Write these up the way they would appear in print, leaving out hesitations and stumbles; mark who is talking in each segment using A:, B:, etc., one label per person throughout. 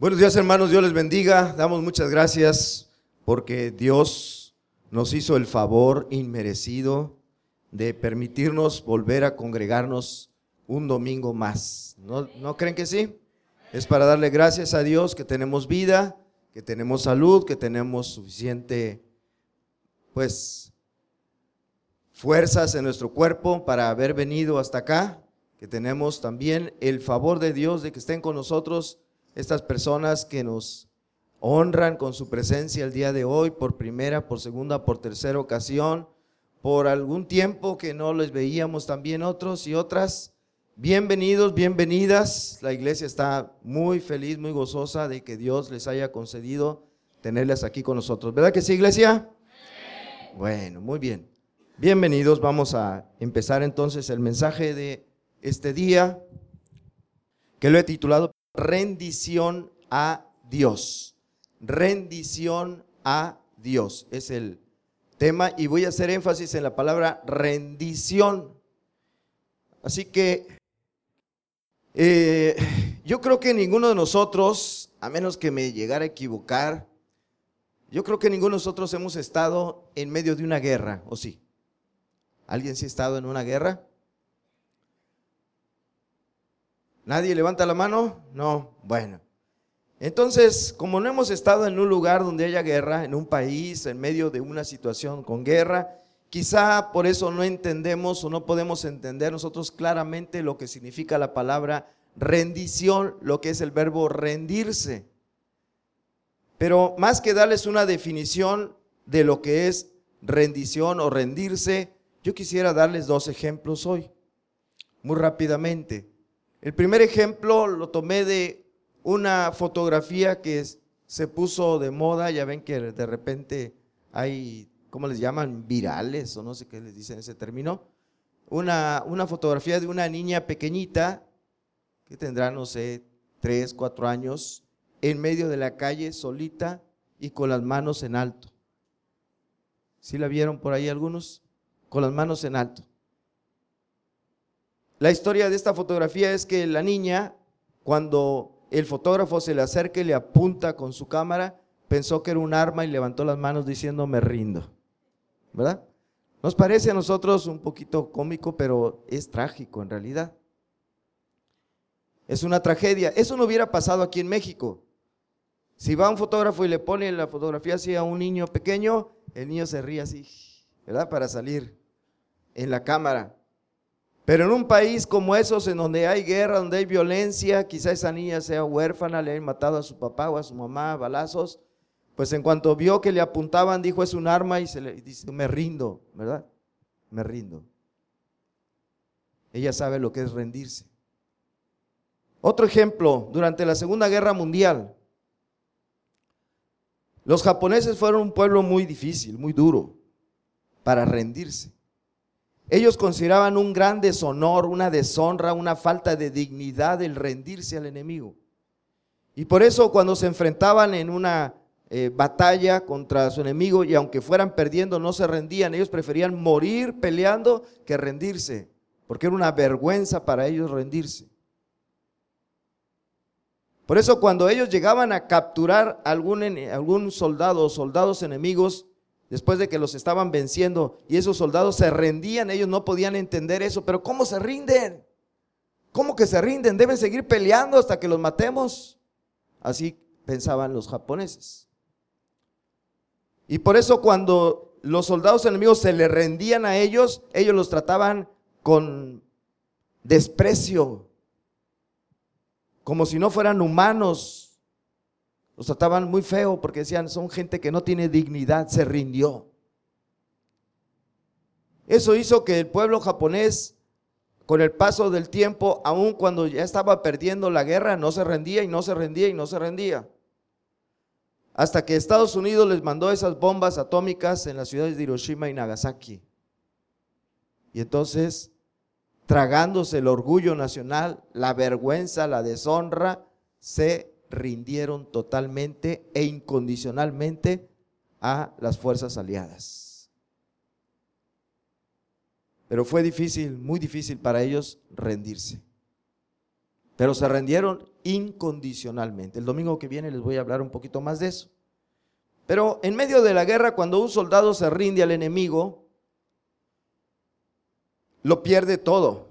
A: Buenos días, hermanos, Dios les bendiga. Damos muchas gracias porque Dios nos hizo el favor inmerecido de permitirnos volver a congregarnos un domingo más. ¿No creen que sí? Es para darle gracias a Dios que tenemos vida, que tenemos salud, que tenemos suficiente, fuerzas en nuestro cuerpo para haber venido hasta acá, que tenemos también el favor de Dios de que estén con nosotros estas personas que nos honran con su presencia el día de hoy, por primera, por segunda, por tercera ocasión, por algún tiempo que no les veíamos también otros y otras. Bienvenidos, bienvenidas. La iglesia está muy feliz, muy gozosa de que Dios les haya concedido tenerlas aquí con nosotros. ¿Verdad que sí, iglesia? Sí. Bueno, muy bien. Bienvenidos. Vamos a empezar entonces el mensaje de este día, que lo he titulado Rendición a Dios. Rendición a Dios es el tema y voy a hacer énfasis en la palabra rendición. Así que yo creo que ninguno de nosotros, a menos que me llegara a equivocar, yo creo que ninguno de nosotros hemos estado en medio de una guerra, ¿o sí? ¿Alguien sí ha estado en una guerra? ¿Nadie levanta la mano? No, bueno. Entonces, como no hemos estado en un lugar donde haya guerra, en un país, en medio de una situación con guerra, quizá por eso no entendemos o no podemos entender nosotros claramente lo que significa la palabra rendición, lo que es el verbo rendirse. Pero más que darles una definición de lo que es rendición o rendirse, yo quisiera darles dos ejemplos hoy, muy rápidamente. El primer ejemplo lo tomé de una fotografía que se puso de moda. Ya ven que de repente hay, ¿cómo les llaman? Virales o no sé qué les dicen ese término. Una fotografía de una niña pequeñita que tendrá, no sé, 3, 4 años, en medio de la calle solita y con las manos en alto. ¿Sí la vieron por ahí algunos? Con las manos en alto. La historia de esta fotografía es que la niña, cuando el fotógrafo se le acerca y le apunta con su cámara, pensó que era un arma y levantó las manos diciendo me rindo, ¿verdad? Nos parece a nosotros un poquito cómico, pero es trágico en realidad. Es una tragedia. Eso no hubiera pasado aquí en México. Si va un fotógrafo y le pone la fotografía así a un niño pequeño, el niño se ríe así, ¿verdad? Para salir en la cámara. Pero en un país como esos, en donde hay guerra, donde hay violencia, quizá esa niña sea huérfana, le hayan matado a su papá o a su mamá a balazos, pues en cuanto vio que le apuntaban, dijo es un arma y se le dice me rindo, ¿verdad? Me rindo. Ella sabe lo que es rendirse. Otro ejemplo, durante la Segunda Guerra Mundial, los japoneses fueron un pueblo muy difícil, muy duro para rendirse. Ellos consideraban un gran deshonor, una deshonra, una falta de dignidad el rendirse al enemigo. Y por eso cuando se enfrentaban en una batalla contra su enemigo y aunque fueran perdiendo no se rendían, ellos preferían morir peleando que rendirse, porque era una vergüenza para ellos rendirse. Por eso cuando ellos llegaban a capturar algún soldado o soldados enemigos, después de que los estaban venciendo y esos soldados se rendían, ellos no podían entender eso. Pero ¿cómo se rinden? ¿Cómo que se rinden? ¿Deben seguir peleando hasta que los matemos? Así pensaban los japoneses. Y por eso cuando los soldados enemigos se le rendían a ellos los trataban con desprecio, como si no fueran humanos. Los trataban muy feo porque decían, son gente que no tiene dignidad, se rindió. Eso hizo que el pueblo japonés, con el paso del tiempo, aun cuando ya estaba perdiendo la guerra, no se rendía y no se rendía y no se rendía. Hasta que Estados Unidos les mandó esas bombas atómicas en las ciudades de Hiroshima y Nagasaki. Y entonces, tragándose el orgullo nacional, la vergüenza, la deshonra, se rindieron totalmente e incondicionalmente a las fuerzas aliadas. Pero fue difícil, muy difícil para ellos rendirse. pero se rindieron incondicionalmente. El domingo que viene les voy a hablar un poquito más de eso. Pero en medio de la guerra, cuando un soldado se rinde al enemigo, lo pierde todo.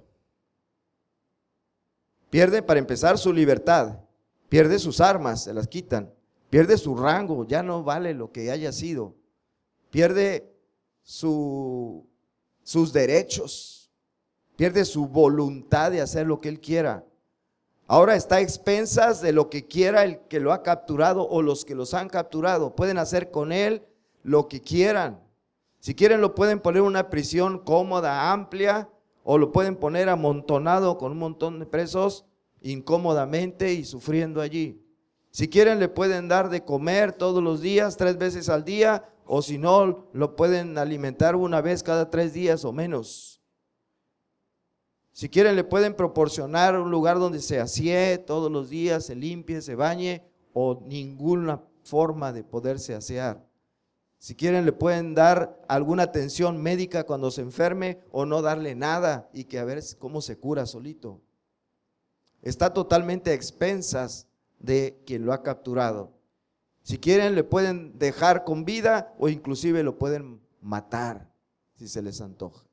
A: Pierde, para empezar, su libertad, pierde sus armas, se las quitan, pierde su rango, ya no vale lo que haya sido, pierde sus derechos, pierde su voluntad de hacer lo que él quiera. Ahora está a expensas de lo que quiera el que lo ha capturado o los que los han capturado. Pueden hacer con él lo que quieran. Si quieren lo pueden poner en una prisión cómoda, amplia, o lo pueden poner amontonado con un montón de presos incómodamente y sufriendo allí. Si quieren le pueden dar de comer todos los días, 3 veces al día, o si no, lo pueden alimentar una vez cada 3 días o menos. Si quieren le pueden proporcionar un lugar donde se asee todos los días, se limpie, se bañe, o ninguna forma de poderse asear. Si quieren le pueden dar alguna atención médica cuando se enferme, o no darle nada y que a ver cómo se cura solito. Está totalmente a expensas de quien lo ha capturado. Si quieren le pueden dejar con vida, o inclusive lo pueden matar si se les antoja.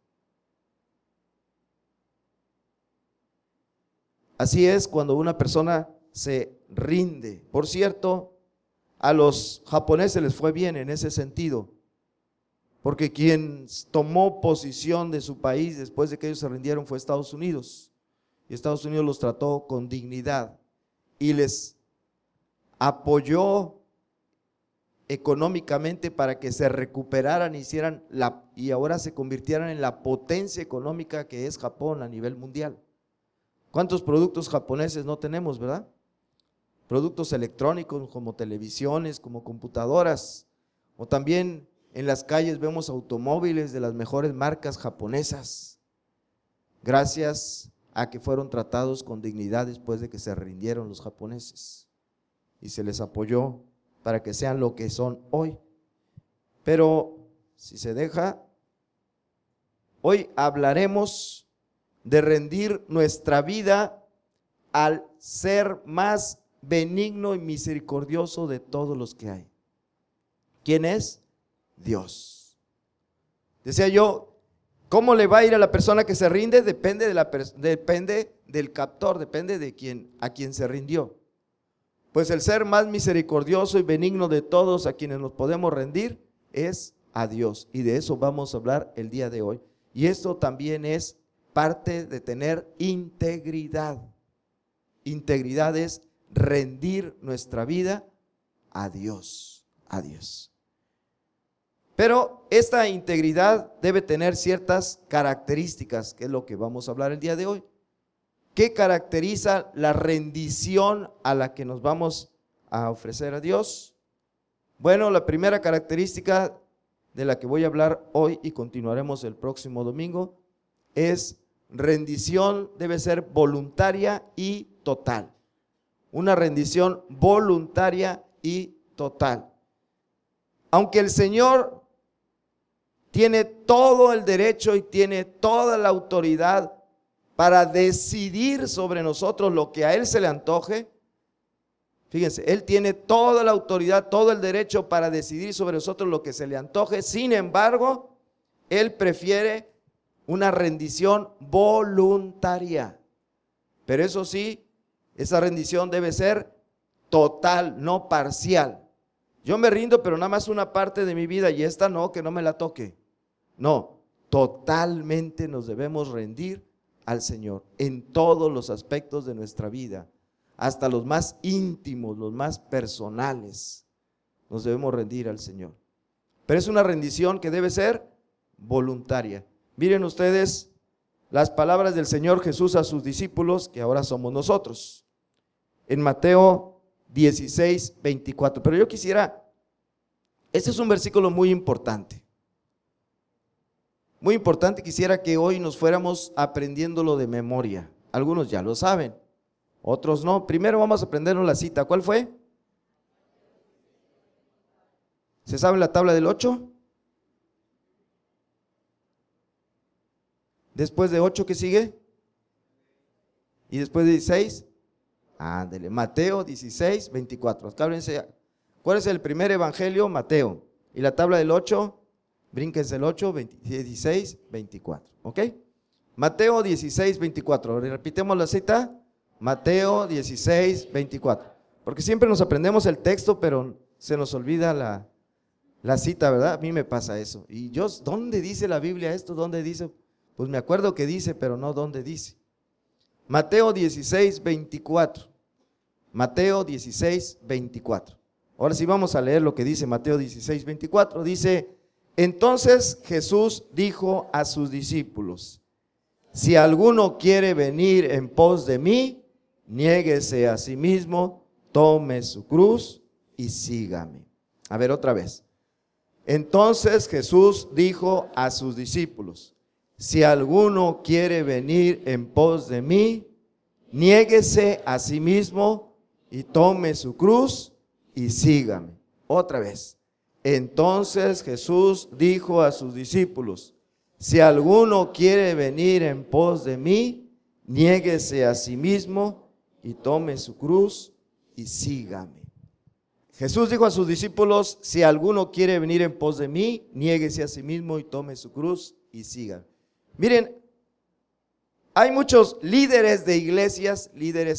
A: Así es cuando una persona se rinde. Por cierto, a los japoneses les fue bien en ese sentido, porque quien tomó posición de su país después de que ellos se rindieron fue Estados Unidos. Y Estados Unidos los trató con dignidad y les apoyó económicamente para que se recuperaran y ahora se convirtieran en la potencia económica que es Japón a nivel mundial. ¿Cuántos productos japoneses no tenemos, verdad? Productos electrónicos como televisiones, como computadoras, o también en las calles vemos automóviles de las mejores marcas japonesas, gracias a que fueron tratados con dignidad después de que se rindieron los japoneses y se les apoyó para que sean lo que son hoy. Pero si se deja, hoy hablaremos de rendir nuestra vida al ser más benigno y misericordioso de todos los que hay. ¿Quién es? Dios. Decía yo, ¿cómo le va a ir a la persona que se rinde? Depende del captor, depende de a quien se rindió. Pues el ser más misericordioso y benigno de todos a quienes nos podemos rendir es a Dios. Y de eso vamos a hablar el día de hoy. Y esto también es parte de tener integridad. Integridad es rendir nuestra vida a Dios, a Dios. Pero esta integridad debe tener ciertas características, que es lo que vamos a hablar el día de hoy. ¿Qué caracteriza la rendición a la que nos vamos a ofrecer a Dios? Bueno, la primera característica de la que voy a hablar hoy y continuaremos el próximo domingo es rendición debe ser voluntaria y total. Una rendición voluntaria y total. Aunque el Señor tiene todo el derecho y tiene toda la autoridad para decidir sobre nosotros lo que a Él se le antoje, fíjense, Él tiene toda la autoridad, todo el derecho para decidir sobre nosotros lo que se le antoje. Sin embargo, Él prefiere una rendición voluntaria. Pero eso sí, esa rendición debe ser total, no parcial. Yo me rindo, pero nada más una parte de mi vida, y esta no, que no me la toque. No, totalmente nos debemos rendir al Señor en todos los aspectos de nuestra vida, hasta los más íntimos, los más personales, nos debemos rendir al Señor. Pero es una rendición que debe ser voluntaria. Miren ustedes las palabras del Señor Jesús a sus discípulos, que ahora somos nosotros, en Mateo 16, 24. Pero yo quisiera, este es un versículo muy importante. Muy importante, quisiera que hoy nos fuéramos aprendiéndolo de memoria. Algunos ya lo saben, otros no. Primero vamos a aprendernos la cita. ¿Cuál fue? ¿Se sabe la tabla del 8? Después de 8, ¿qué sigue? Y después de 16, Ándele, Mateo 16, 24. ¿Cuál es el primer evangelio? Mateo. Y la tabla del 8, brínquense el 8, 16, 24. ¿Ok? Mateo 16, 24. Repitemos la cita. Mateo 16, 24. Porque siempre nos aprendemos el texto, pero se nos olvida la cita, ¿verdad? A mí me pasa eso. Y yo, ¿dónde dice la Biblia esto? ¿Dónde dice? Pues me acuerdo que dice, pero no dónde dice. Mateo 16, 24. Mateo 16, 24. Ahora sí vamos a leer lo que dice Mateo 16, 24. Dice, entonces Jesús dijo a sus discípulos, si alguno quiere venir en pos de mí, niéguese a sí mismo, tome su cruz y sígame. A ver otra vez. Entonces Jesús dijo a sus discípulos, si alguno quiere venir en pos de mí, niéguese a sí mismo y tome su cruz y sígame. Otra vez. Entonces Jesús dijo a sus discípulos, si alguno quiere venir en pos de mí, niéguese a sí mismo y tome su cruz y sígame. Jesús dijo a sus discípulos, si alguno quiere venir en pos de mí, niéguese a sí mismo y tome su cruz y sígame. Miren, hay muchos líderes de iglesias,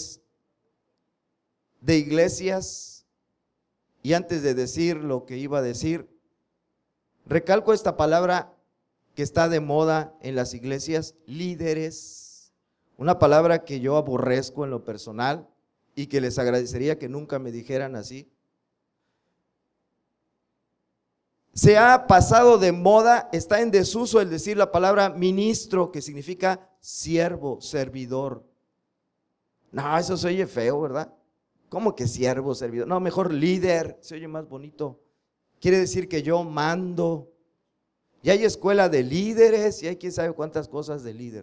A: y antes de decir lo que iba a decir, recalco esta palabra que está de moda en las iglesias, líderes, una palabra que yo aborrezco en lo personal y que les agradecería que nunca me dijeran así. Se ha pasado de moda, está en desuso el decir la palabra ministro, que significa siervo, servidor. No, eso se oye feo, ¿verdad? ¿Cómo que siervo, servidor? No, mejor líder, se oye más bonito. Quiere decir que yo mando. Y hay escuela de líderes y hay quién sabe cuántas cosas de líder.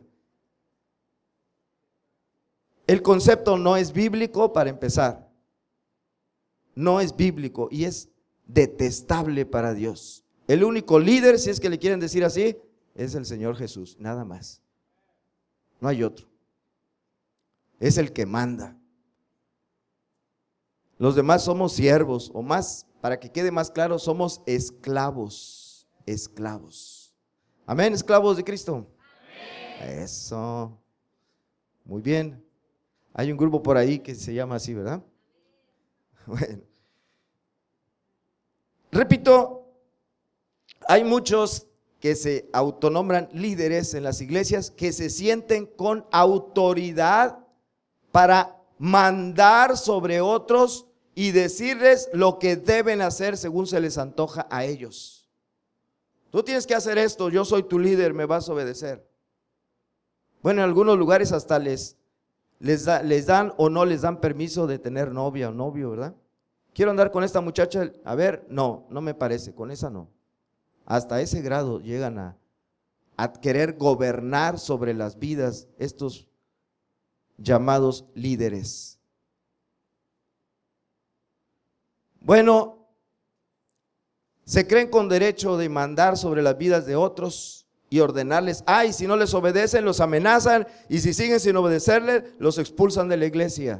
A: El concepto no es bíblico para empezar. No es bíblico y es detestable para Dios. El único líder, si es que le quieren decir así, es el Señor Jesús, nada más. No hay otro. Es el que manda. Los demás somos siervos, o más, para que quede más claro, somos esclavos. Esclavos. Amén, esclavos de Cristo. Amén. Eso. Muy bien. Hay un grupo por ahí que se llama así, ¿verdad? Bueno. Repito, hay muchos que se autonombran líderes en las iglesias que se sienten con autoridad para mandar sobre otros y decirles lo que deben hacer según se les antoja a ellos. Tú tienes que hacer esto, yo soy tu líder, me vas a obedecer. Bueno, en algunos lugares hasta les dan o no les dan permiso de tener novia o novio, ¿verdad? Quiero andar con esta muchacha, a ver, no me parece, con esa no. Hasta ese grado llegan a querer gobernar sobre las vidas estos llamados líderes. Bueno, se creen con derecho de mandar sobre las vidas de otros y ordenarles, y si no les obedecen, los amenazan, y si siguen sin obedecerles, los expulsan de la iglesia.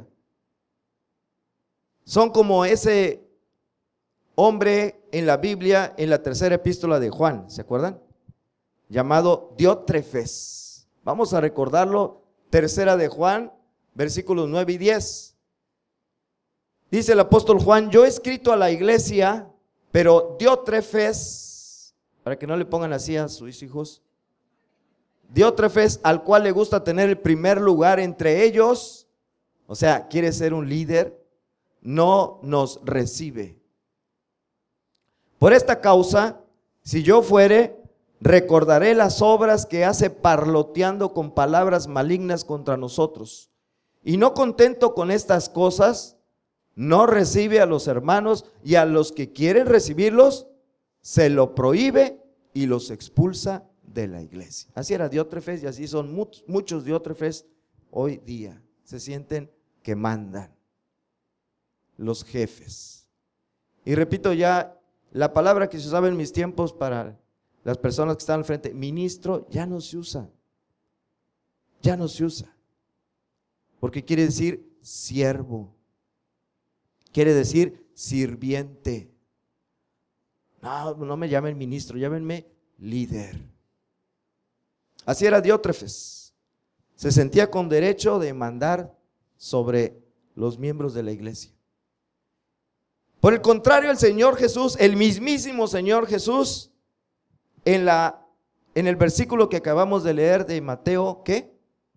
A: Son como ese hombre en la Biblia, en la tercera epístola de Juan, ¿se acuerdan? Llamado Diótrefes. Vamos a recordarlo, tercera de Juan, versículos 9 y 10. Dice el apóstol Juan, yo he escrito a la iglesia, pero Diótrefes, para que no le pongan así a sus hijos, Diótrefes, al cual le gusta tener el primer lugar entre ellos, o sea, quiere ser un líder, no nos recibe. Por esta causa, si yo fuere, recordaré las obras que hace parloteando con palabras malignas contra nosotros. Y no contento con estas cosas, no recibe a los hermanos, y a los que quieren recibirlos, se lo prohíbe y los expulsa de la iglesia. Así era Diótrefes y así son muchos Diótrefes hoy día. Se sienten que mandan. Los jefes. Y repito ya, la palabra que se usaba en mis tiempos para las personas que están al frente, ministro, ya no se usa. Ya no se usa. Porque quiere decir siervo. Quiere decir sirviente. No me llamen ministro, llámenme líder. Así era Diótrefes. Se sentía con derecho de mandar sobre los miembros de la iglesia. Por el contrario, el Señor Jesús, el mismísimo Señor Jesús, en el versículo que acabamos de leer de Mateo, ¿qué?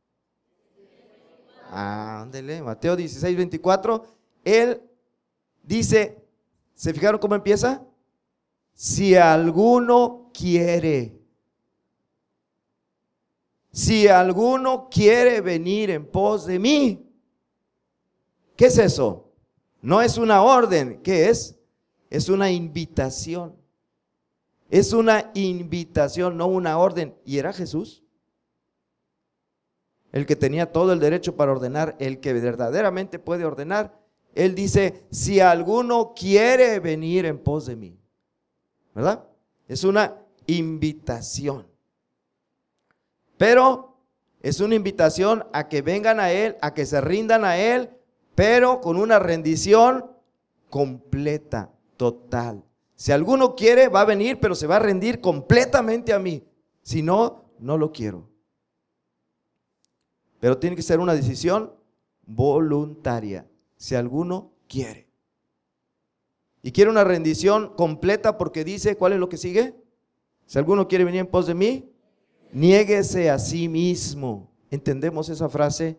A: Ándele, Mateo 16, 24, Él dice, ¿se fijaron cómo empieza? Si alguno quiere venir en pos de mí. ¿Qué es eso? No es una orden, ¿qué es? Es una invitación. Es una invitación, no una orden. ¿Y era Jesús? El que tenía todo el derecho para ordenar, el que verdaderamente puede ordenar. Él dice, si alguno quiere venir en pos de mí. ¿Verdad? Es una invitación. Pero es una invitación a que vengan a Él, a que se rindan a Él, pero con una rendición completa, total. Si alguno quiere, va a venir, pero se va a rendir completamente a mí. Si no, no lo quiero. Pero tiene que ser una decisión voluntaria. Si alguno quiere. Y quiere una rendición completa porque dice, ¿cuál es lo que sigue? Si alguno quiere venir en pos de mí, niéguese a sí mismo. ¿Entendemos esa frase?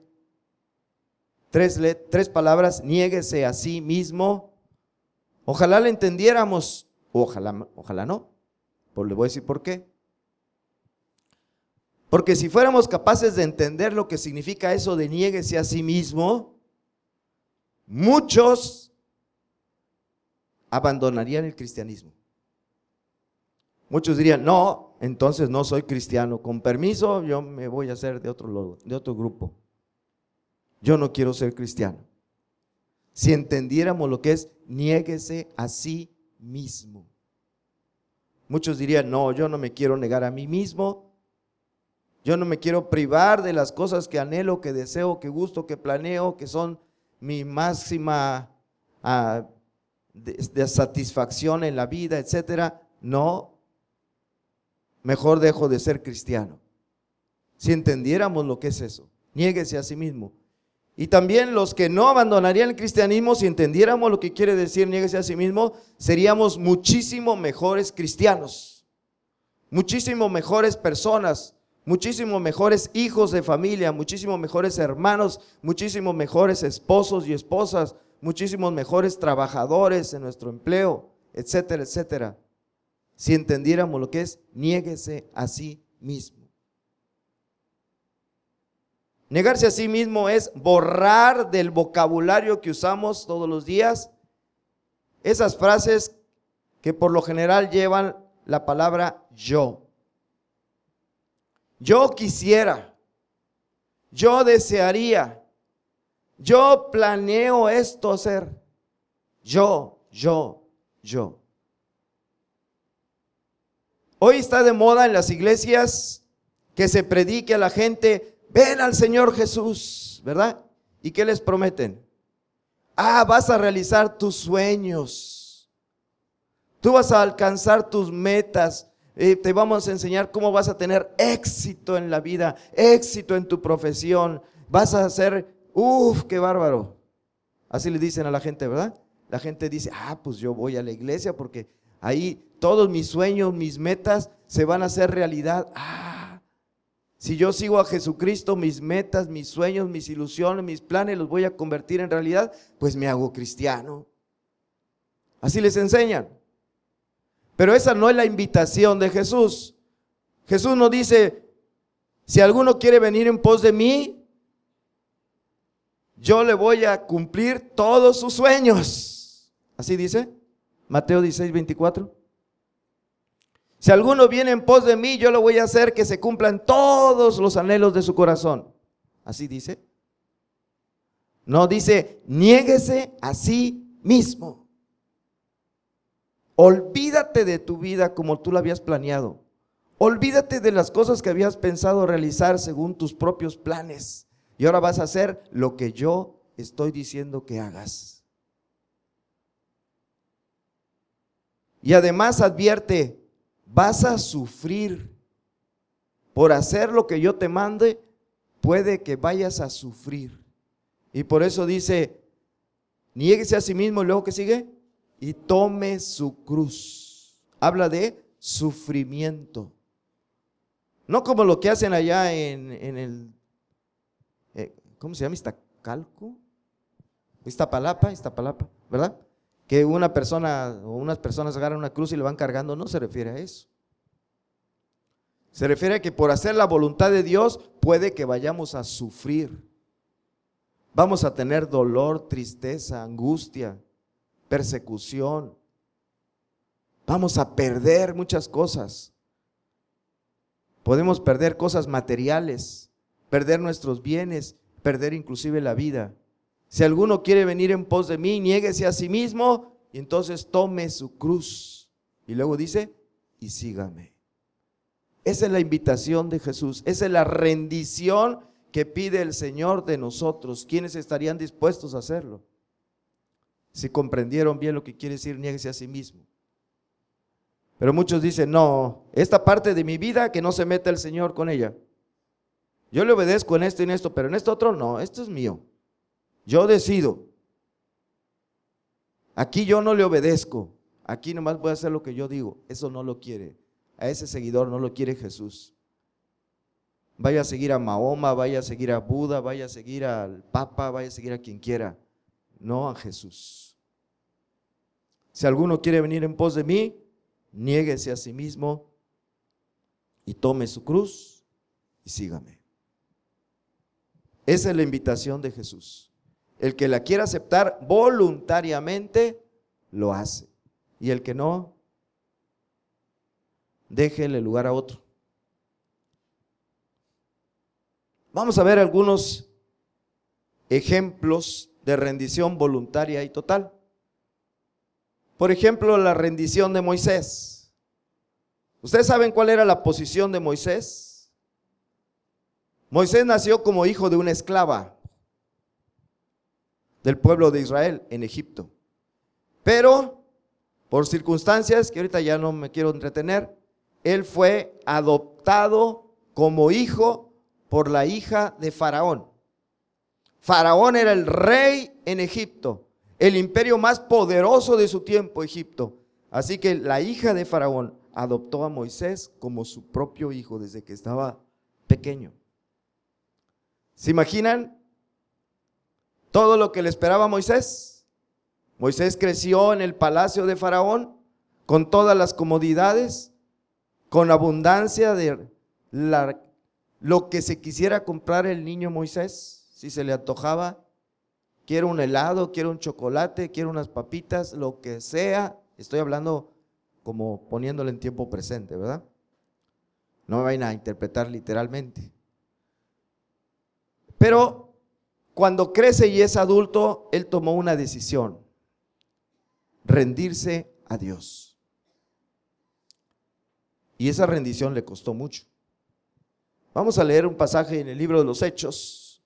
A: Tres palabras, niéguese a sí mismo. Ojalá la entendiéramos, ojalá no. Pues le voy a decir por qué. Porque si fuéramos capaces de entender lo que significa eso de niéguese a sí mismo, muchos abandonarían el cristianismo. Muchos dirían, no, entonces no soy cristiano. Con permiso, yo me voy a hacer de otro grupo. Yo no quiero ser cristiano. Si entendiéramos lo que es, niéguese a sí mismo. Muchos dirían, no, yo no me quiero negar a mí mismo. Yo no me quiero privar de las cosas que anhelo, que deseo, que gusto, que planeo, que son mi máxima de satisfacción en la vida, etcétera. No, mejor dejo de ser cristiano. Si entendiéramos lo que es eso, niéguese a sí mismo. Y también los que no abandonarían el cristianismo, si entendiéramos lo que quiere decir niéguese a sí mismo, seríamos muchísimo mejores cristianos, muchísimo mejores personas, muchísimo mejores hijos de familia, muchísimo mejores hermanos, muchísimo mejores esposos y esposas, muchísimos mejores trabajadores en nuestro empleo, etcétera, etcétera. Si entendiéramos lo que es, niéguese a sí mismo. Negarse a sí mismo es borrar del vocabulario que usamos todos los días esas frases que por lo general llevan la palabra yo. Yo quisiera, yo desearía, yo planeo esto hacer, yo. Hoy está de moda en las iglesias que se predique a la gente, ven al Señor Jesús, ¿verdad? ¿Y qué les prometen? Vas a realizar tus sueños, tú vas a alcanzar tus metas. Te vamos a enseñar cómo vas a tener éxito en la vida, éxito en tu profesión. Vas a hacer, qué bárbaro. Así le dicen a la gente, ¿verdad? La gente dice, pues yo voy a la iglesia porque ahí todos mis sueños, mis metas se van a hacer realidad. Si yo sigo a Jesucristo, mis metas, mis sueños, mis ilusiones, mis planes los voy a convertir en realidad, pues me hago cristiano. Así les enseñan. Pero esa no es la invitación de Jesús. Jesús nos dice, si alguno quiere venir en pos de mí, yo le voy a cumplir todos sus sueños. Así dice Mateo 16, 24. Si alguno viene en pos de mí, yo le voy a hacer que se cumplan todos los anhelos de su corazón. Así dice. No, dice, niéguese a sí mismo. Olvídate de tu vida como tú la habías planeado. Olvídate de las cosas que habías pensado realizar según tus propios planes. Y ahora vas a hacer lo que yo estoy diciendo que hagas. Y además advierte, vas a sufrir. Por hacer lo que yo te mande, puede que vayas a sufrir. Y por eso dice, niéguese a sí mismo, y luego ¿qué sigue? Y tome su cruz. Habla de sufrimiento. No como lo que hacen allá en el, ¿cómo se llama? Iztacalco, Iztapalapa, ¿verdad? Que una persona o unas personas agarran una cruz y le van cargando, no se refiere a eso. Se refiere a que por hacer la voluntad de Dios puede que vayamos a sufrir. Vamos a tener dolor, tristeza, angustia, persecución. Vamos a perder muchas cosas. Podemos perder cosas materiales, perder nuestros bienes, perder inclusive la vida. Si alguno quiere venir en pos de mí, niéguese a sí mismo y entonces tome su cruz. Y luego dice, y sígame. Esa es la invitación de Jesús, esa es la rendición que pide el Señor de nosotros. ¿Quiénes estarían dispuestos a hacerlo? Si comprendieron bien lo que quiere decir, niéguese a sí mismo. Pero muchos dicen, no, esta parte de mi vida que no se meta el Señor con ella. Yo le obedezco en esto y en esto, pero en esto otro no, esto es mío. Yo decido. Aquí yo no le obedezco, aquí nomás voy a hacer lo que yo digo. Eso no lo quiere. A ese seguidor no lo quiere Jesús. Vaya a seguir a Mahoma, vaya a seguir a Buda, vaya a seguir al Papa, vaya a seguir a quien quiera. No a Jesús. Si alguno quiere venir en pos de mí, niéguese a sí mismo y tome su cruz y sígame. Esa es la invitación de Jesús. El que la quiera aceptar voluntariamente, lo hace. Y el que no, déjele lugar a otro. Vamos a ver algunos ejemplos de rendición voluntaria y total. Por ejemplo, la rendición de Moisés. ¿Ustedes saben cuál era la posición de Moisés? Moisés nació como hijo de una esclava del pueblo de Israel en Egipto. Pero por circunstancias que ahorita ya no me quiero entretener, él fue adoptado como hijo por la hija de Faraón. Faraón era el rey en Egipto, el imperio más poderoso de su tiempo, Egipto. Así que la hija de Faraón adoptó a Moisés como su propio hijo desde que estaba pequeño. ¿Se imaginan todo lo que le esperaba a Moisés? Moisés creció en el palacio de Faraón con todas las comodidades, con abundancia de lo que se quisiera comprar el niño Moisés. Si se le antojaba, quiero un helado, quiero un chocolate, quiero unas papitas, lo que sea. Estoy hablando como poniéndolo en tiempo presente, ¿verdad? No me vayan a interpretar literalmente. Pero cuando crece y es adulto, él tomó una decisión: rendirse a Dios. Y esa rendición le costó mucho. Vamos a leer un pasaje en el libro de los Hechos.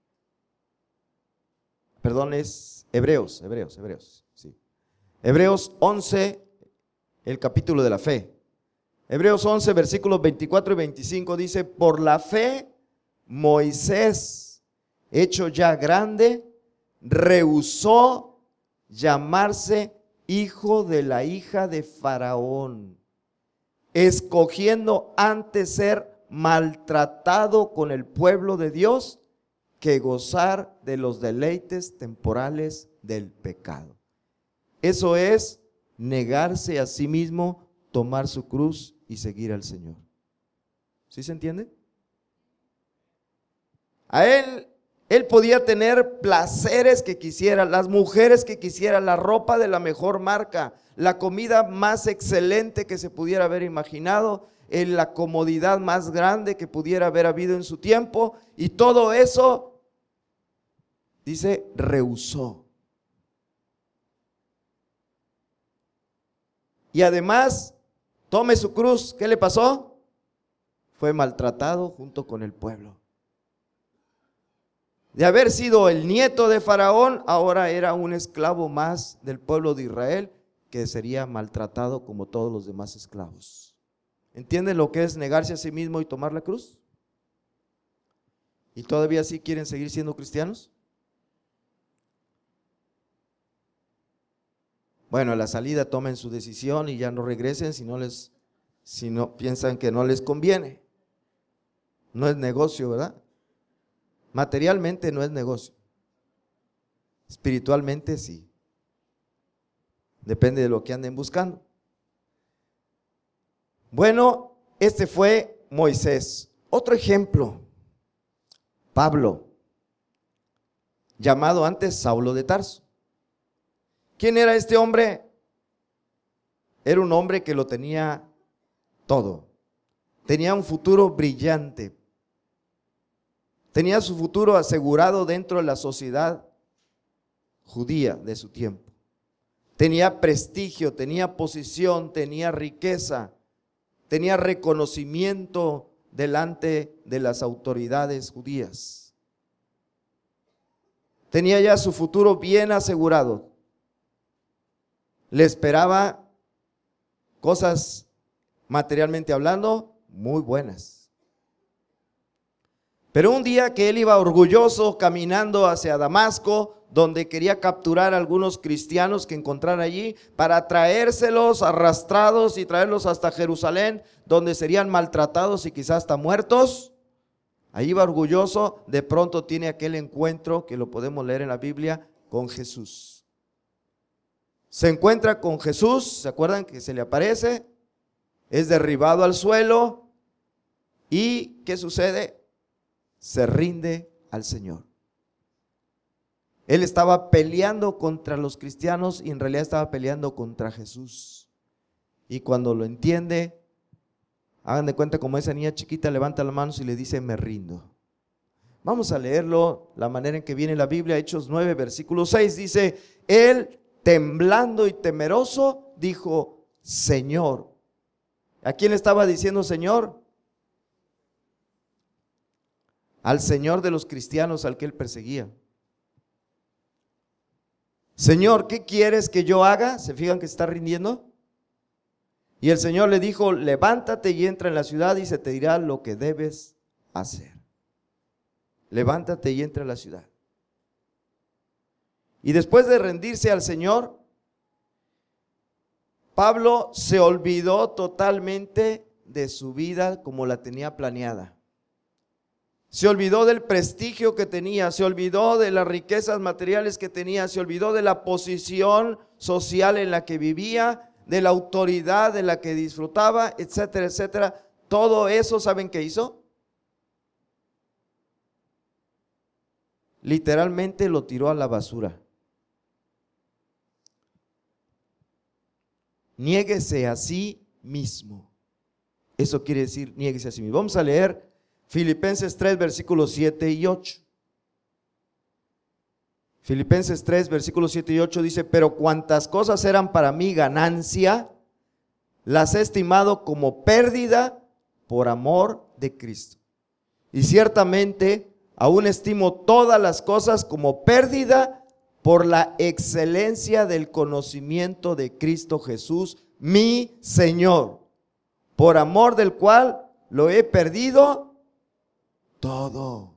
A: Perdón, es Hebreos, sí. Hebreos 11, el capítulo de la fe. Hebreos 11, versículos 24 y 25 dice: por la fe, Moisés, hecho ya grande, rehusó llamarse hijo de la hija de Faraón, escogiendo antes ser maltratado con el pueblo de Dios que gozar de los deleites temporales del pecado. Eso es negarse a sí mismo, tomar su cruz y seguir al Señor. ¿Sí se entiende? A él podía tener placeres que quisiera, las mujeres que quisiera, la ropa de la mejor marca, la comida más excelente que se pudiera haber imaginado, en la comodidad más grande que pudiera haber habido en su tiempo, y todo eso, dice, rehusó. Y además, tome su cruz. ¿Qué le pasó? Fue maltratado junto con el pueblo. De haber sido el nieto de Faraón, ahora era un esclavo más del pueblo de Israel que sería maltratado como todos los demás esclavos. ¿Entienden lo que es negarse a sí mismo y tomar la cruz? ¿Y todavía sí quieren seguir siendo cristianos? Bueno, a la salida tomen su decisión y ya no regresen si no piensan que no les conviene. No es negocio, ¿verdad? Materialmente no es negocio. Espiritualmente sí. Depende de lo que anden buscando. Bueno, este fue Moisés. Otro ejemplo, Pablo, llamado antes Saulo de Tarso. ¿Quién era este hombre? Era un hombre que lo tenía todo. Tenía un futuro brillante. Tenía su futuro asegurado dentro de la sociedad judía de su tiempo. Tenía prestigio, tenía posición, tenía riqueza, tenía reconocimiento delante de las autoridades judías. Tenía ya su futuro bien asegurado. Le esperaba cosas materialmente hablando muy buenas. Pero un día que él iba orgulloso caminando hacia Damasco, donde quería capturar a algunos cristianos que encontrara allí para traérselos arrastrados y traerlos hasta Jerusalén, donde serían maltratados y quizás hasta muertos. Ahí iba orgulloso, de pronto tiene aquel encuentro que lo podemos leer en la Biblia con Jesús. Se encuentra con Jesús, ¿se acuerdan que se le aparece? Es derribado al suelo y ¿qué sucede? Se rinde al Señor. Él estaba peleando contra los cristianos y en realidad estaba peleando contra Jesús. Y cuando lo entiende, hagan de cuenta como esa niña chiquita levanta las manos y le dice: me rindo. Vamos a leerlo, la manera en que viene la Biblia, Hechos 9, versículo 6, dice: él, temblando y temeroso, dijo: Señor. ¿A quién le estaba diciendo Señor? Al Señor de los cristianos, al que él perseguía. Señor, ¿qué quieres que yo haga? ¿Se fijan que se está rindiendo? Y el Señor le dijo: levántate y entra en la ciudad y se te dirá lo que debes hacer. Levántate y entra en la ciudad. Y después de rendirse al Señor, Pablo se olvidó totalmente de su vida como la tenía planeada. Se olvidó del prestigio que tenía, se olvidó de las riquezas materiales que tenía, se olvidó de la posición social en la que vivía, de la autoridad de la que disfrutaba, etcétera, etcétera. Todo eso, ¿saben qué hizo? Literalmente lo tiró a la basura. Niéguese a sí mismo. Eso quiere decir, niéguese a sí mismo. Vamos a leer Filipenses 3, versículos 7 y 8. Filipenses 3, versículos 7 y 8 dice: pero cuantas cosas eran para mí ganancia, las he estimado como pérdida por amor de Cristo. Y ciertamente aún estimo todas las cosas como pérdida por la excelencia del conocimiento de Cristo Jesús, mi Señor, por amor del cual lo he perdido todo.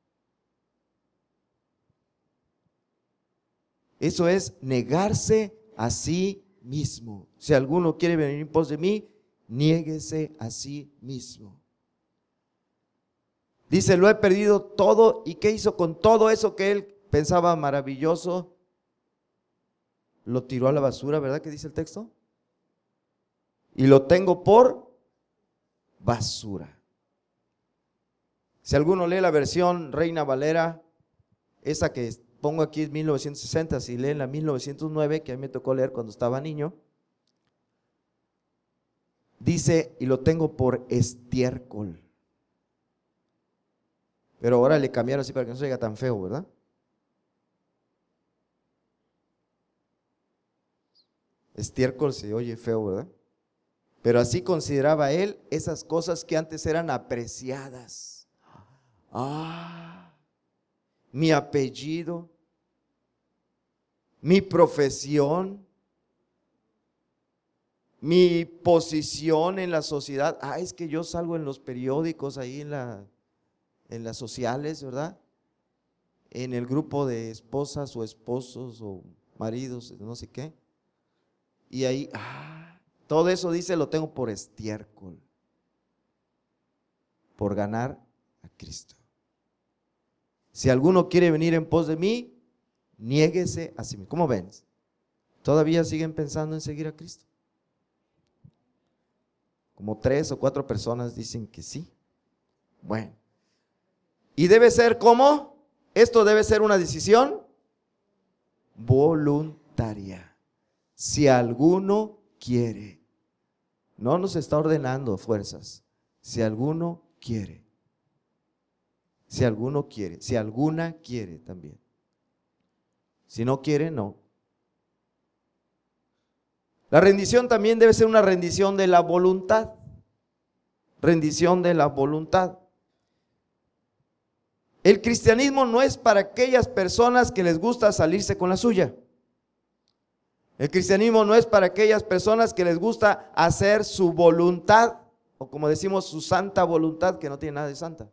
A: Eso es negarse a sí mismo. Si alguno quiere venir en pos de mí, niéguese a sí mismo. Dice: lo he perdido todo. ¿Y qué hizo con todo eso que él pensaba maravilloso? Lo tiró a la basura, ¿verdad que dice el texto? Y lo tengo por basura. Si alguno lee la versión Reina Valera, esa que pongo aquí es 1960, si leen la 1909, que a mí me tocó leer cuando estaba niño, dice: y lo tengo por estiércol. Pero ahora le cambiaron así para que no se oiga tan feo, ¿verdad? Estiércol se oye feo, ¿verdad? Pero así consideraba él esas cosas que antes eran apreciadas. mi apellido, mi profesión, mi posición en la sociedad. Es que yo salgo en los periódicos, ahí en las sociales, ¿verdad? En el grupo de esposas o esposos o maridos, no sé qué. Y ahí, todo eso dice, lo tengo por estiércol, por ganar a Cristo. Si alguno quiere venir en pos de mí, niéguese a sí mismo. ¿Cómo ven? ¿Todavía siguen pensando en seguir a Cristo? Como 3 o 4 personas dicen que sí. Bueno. ¿Y debe ser cómo? Esto debe ser una decisión voluntaria. Si alguno quiere. No nos está ordenando fuerzas. Si alguno quiere. Si alguno quiere. Si alguna quiere también. Si no quiere, no. La rendición también debe ser una rendición de la voluntad. Rendición de la voluntad. El cristianismo no es para aquellas personas que les gusta salirse con la suya. El cristianismo no es para aquellas personas que les gusta hacer su voluntad, o como decimos, su santa voluntad, que no tiene nada de santa.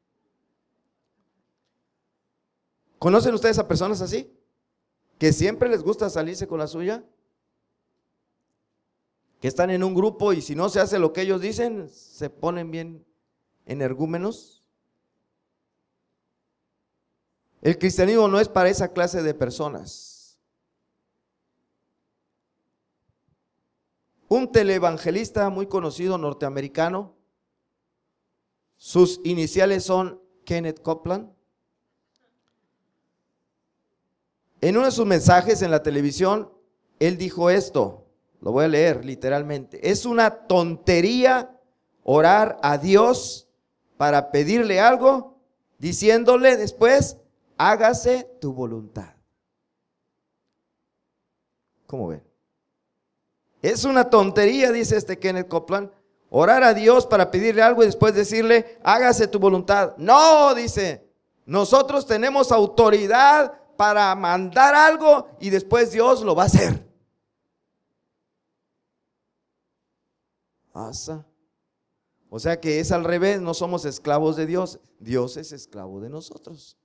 A: ¿Conocen ustedes a personas así? Que siempre les gusta salirse con la suya. Que están en un grupo y si no se hace lo que ellos dicen, se ponen bien energúmenos. El cristianismo no es para esa clase de personas. Un televangelista muy conocido norteamericano, sus iniciales son Kenneth Copeland. En uno de sus mensajes en la televisión, él dijo esto, lo voy a leer literalmente: es una tontería orar a Dios para pedirle algo, diciéndole después, hágase tu voluntad. ¿Cómo ven? Es una tontería, dice este Kenneth Copeland, orar a Dios para pedirle algo y después decirle, hágase tu voluntad. No, dice, nosotros tenemos autoridad para mandar algo y después Dios lo va a hacer. O sea que es al revés, no somos esclavos de Dios, Dios es esclavo de nosotros.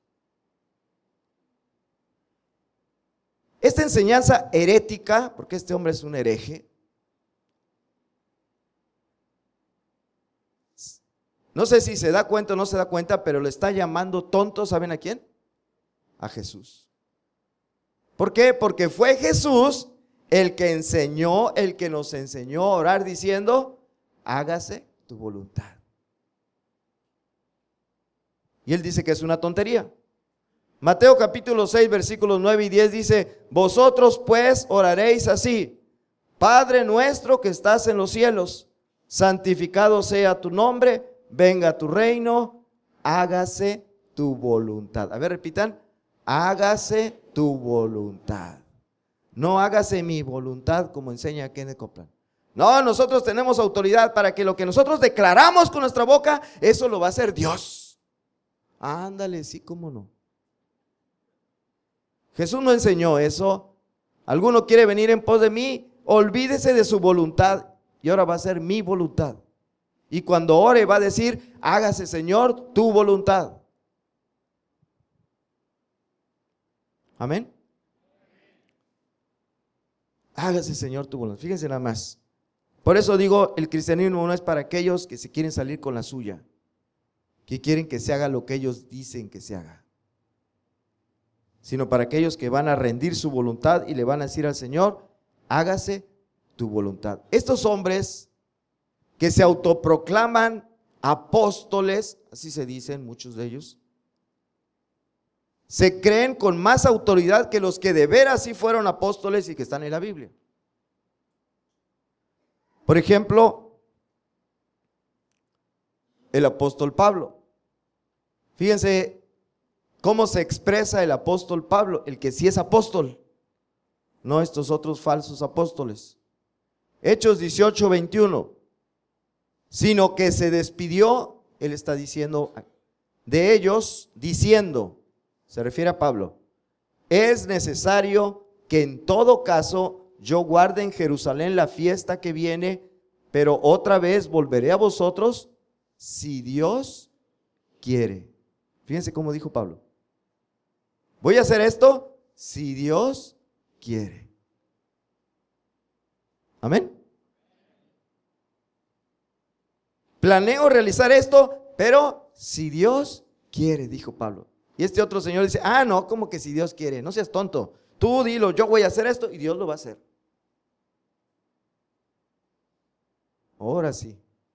A: Esta enseñanza herética, porque este hombre es un hereje, no sé si se da cuenta o no se da cuenta, pero le está llamando tonto, ¿saben a quién? A Jesús. ¿Por qué? Porque fue Jesús el que enseñó, el que nos enseñó a orar diciendo, hágase tu voluntad. Y él dice que es una tontería. Mateo capítulo 6 versículos 9 y 10 dice, vosotros pues oraréis así, Padre nuestro que estás en los cielos, santificado sea tu nombre, venga tu reino, hágase tu voluntad. A ver, repitan, hágase tu voluntad. No hágase mi voluntad como enseña Kenneth Copeland. No, nosotros tenemos autoridad para que lo que nosotros declaramos con nuestra boca, eso lo va a hacer Dios. Ándale, sí, cómo no. Jesús no enseñó eso. ¿Alguno quiere venir en pos de mí? Olvídese de su voluntad y ahora va a ser mi voluntad. Y cuando ore va a decir, hágase Señor tu voluntad. Amén. Hágase Señor tu voluntad. Fíjense nada más. Por eso digo, el cristianismo no es para aquellos que se quieren salir con la suya, que quieren que se haga lo que ellos dicen que se haga, sino para aquellos que van a rendir su voluntad y le van a decir al Señor, hágase tu voluntad. Estos hombres que se autoproclaman apóstoles, así se dicen muchos de ellos, se creen con más autoridad que los que de veras sí fueron apóstoles y que están en la Biblia. Por ejemplo, el apóstol Pablo. Fíjense cómo se expresa el apóstol Pablo, el que sí es apóstol, no estos otros falsos apóstoles. Hechos 18, 21. Sino que se despidió, él está diciendo de ellos, diciendo, se refiere a Pablo, es necesario que en todo caso yo guarde en Jerusalén la fiesta que viene, pero otra vez volveré a vosotros si Dios quiere. Fíjense cómo dijo Pablo. Voy a hacer esto si Dios quiere. Amén. Planeo realizar esto, pero si Dios quiere, dijo Pablo. Y este otro señor dice, no, como que si Dios quiere, no seas tonto. Tú dilo, yo voy a hacer esto y Dios lo va a hacer. Ahora sí.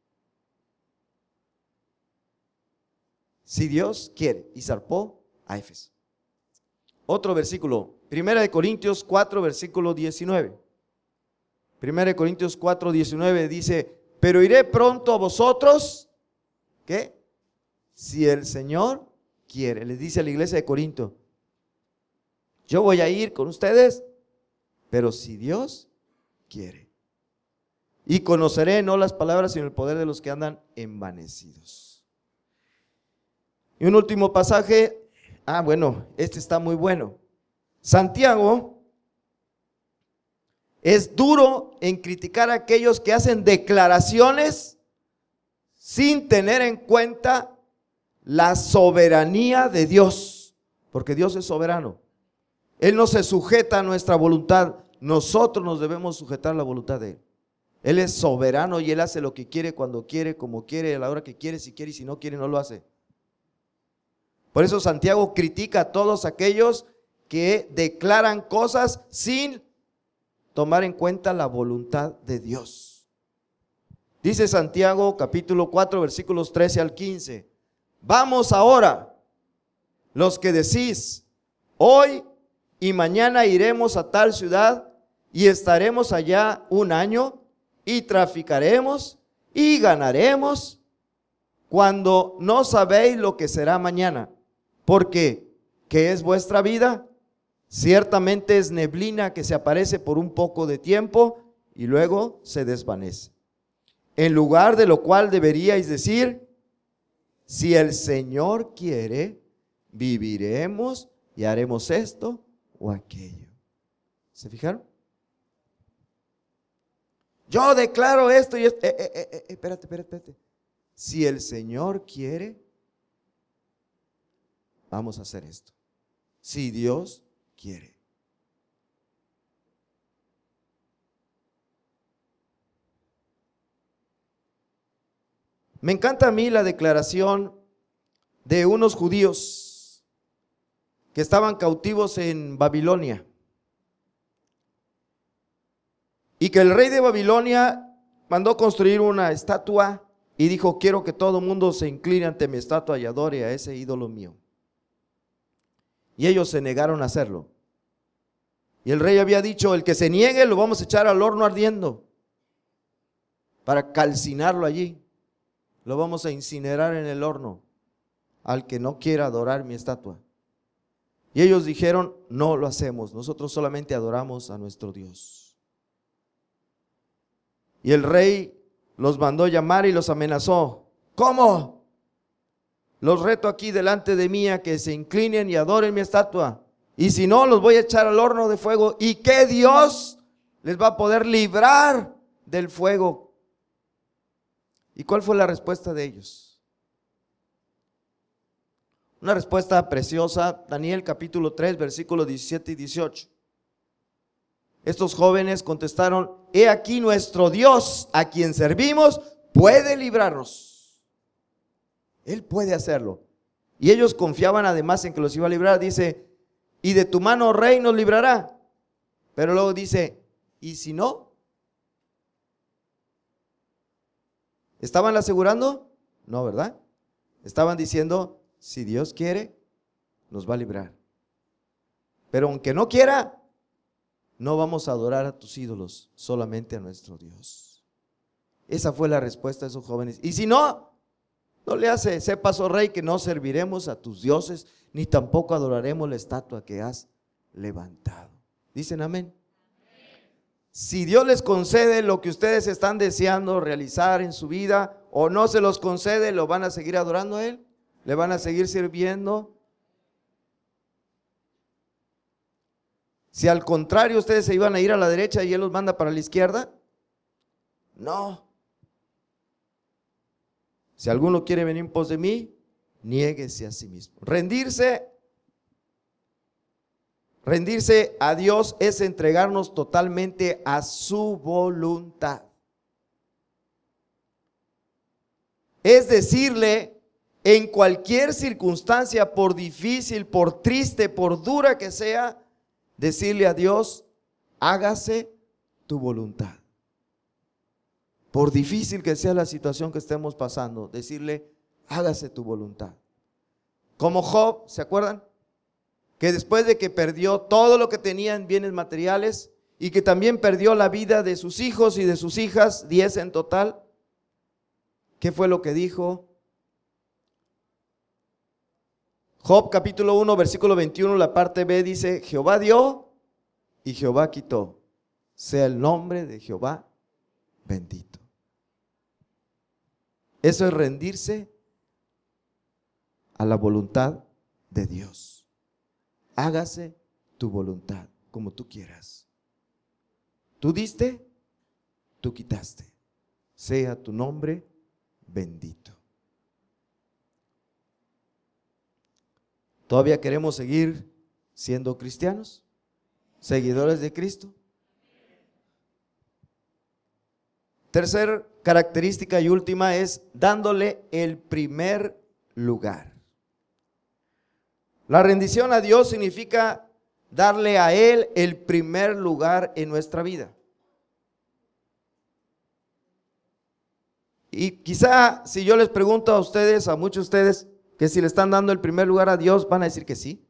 A: Si Dios quiere. Y zarpó a Éfeso. Otro versículo, 1 Corintios 4, versículo 19. 1 Corintios 4, 19 dice, pero iré pronto a vosotros, ¿qué? Si el Señor quiere. Les dice a la iglesia de Corinto, yo voy a ir con ustedes, pero si Dios quiere. Y conoceré no las palabras, sino el poder de los que andan envanecidos. Y un último pasaje, bueno, este está muy bueno. Santiago es duro en criticar a aquellos que hacen declaraciones sin tener en cuenta la soberanía de Dios, porque Dios es soberano. Él no se sujeta a nuestra voluntad, nosotros nos debemos sujetar a la voluntad de Él. Él es soberano y Él hace lo que quiere, cuando quiere, como quiere, a la hora que quiere, si quiere y si no quiere, no lo hace. Por eso Santiago critica a todos aquellos que declaran cosas sin tomar en cuenta la voluntad de Dios. Dice Santiago capítulo 4 versículos 13 al 15. Vamos ahora, los que decís, hoy y mañana iremos a tal ciudad y estaremos allá un año y traficaremos y ganaremos, cuando no sabéis lo que será mañana. Porque, ¿qué es vuestra vida? Ciertamente es neblina que se aparece por un poco de tiempo y luego se desvanece. En lugar de lo cual deberíais decir, si el Señor quiere, viviremos y haremos esto o aquello. ¿Se fijaron? Yo declaro esto y esto. Espérate. Si el Señor quiere, vamos a hacer esto. Si Dios quiere. Me encanta a mí la declaración de unos judíos que estaban cautivos en Babilonia. Y que el rey de Babilonia mandó construir una estatua y dijo, quiero que todo el mundo se incline ante mi estatua y adore a ese ídolo mío. Y ellos se negaron a hacerlo. Y el rey había dicho, el que se niegue lo vamos a echar al horno ardiendo para calcinarlo allí. Lo vamos a incinerar en el horno al que no quiera adorar mi estatua. Y ellos dijeron, no lo hacemos, nosotros solamente adoramos a nuestro Dios. Y el rey los mandó llamar y los amenazó. ¿Cómo? Los reto aquí delante de mí a que se inclinen y adoren mi estatua. Y si no, los voy a echar al horno de fuego. ¿Y qué Dios les va a poder librar del fuego? ¿Y cuál fue la respuesta de ellos? Una respuesta preciosa. Daniel capítulo 3, versículos 17 y 18. Estos jóvenes contestaron, he aquí nuestro Dios a quien servimos puede librarnos. Él puede hacerlo. Y ellos confiaban además en que los iba a librar. Dice, y de tu mano, rey, nos librará. Pero luego dice, ¿y si no? ¿Estaban asegurando? No, ¿verdad? Estaban diciendo, si Dios quiere, nos va a librar. Pero aunque no quiera, no vamos a adorar a tus ídolos, solamente a nuestro Dios. Esa fue la respuesta de esos jóvenes. Y si no, no le hace, sepas, oh rey, que no serviremos a tus dioses, ni tampoco adoraremos la estatua que has levantado. ¿Dicen amén? Si Dios les concede lo que ustedes están deseando realizar en su vida, o no se los concede, ¿lo van a seguir adorando a Él? ¿Le van a seguir sirviendo? Si al contrario ustedes se iban a ir a la derecha y Él los manda para la izquierda, no. Si alguno quiere venir en pos de mí, niéguese a sí mismo. Rendirse a Dios es entregarnos totalmente a su voluntad. Es decirle, en cualquier circunstancia, por difícil, por triste, por dura que sea, decirle a Dios, hágase tu voluntad. Por difícil que sea la situación que estemos pasando, decirle, hágase tu voluntad. Como Job, ¿se acuerdan? Que después de que perdió todo lo que tenía en bienes materiales y que también perdió la vida de sus hijos y de sus hijas, 10 en total, ¿qué fue lo que dijo? Job capítulo 1, versículo 21, la parte B dice, Jehová dio y Jehová quitó. Sea el nombre de Jehová bendito. Eso es rendirse a la voluntad de Dios. Hágase tu voluntad como tú quieras. Tú diste, tú quitaste. Sea tu nombre bendito. ¿Todavía queremos seguir siendo cristianos? ¿Seguidores de Cristo? Tercer característica y última es dándole el primer lugar. La rendición a Dios significa darle a Él el primer lugar en nuestra vida. Y quizá si yo les pregunto a ustedes, a muchos de ustedes, que si le están dando el primer lugar a Dios, van a decir que sí.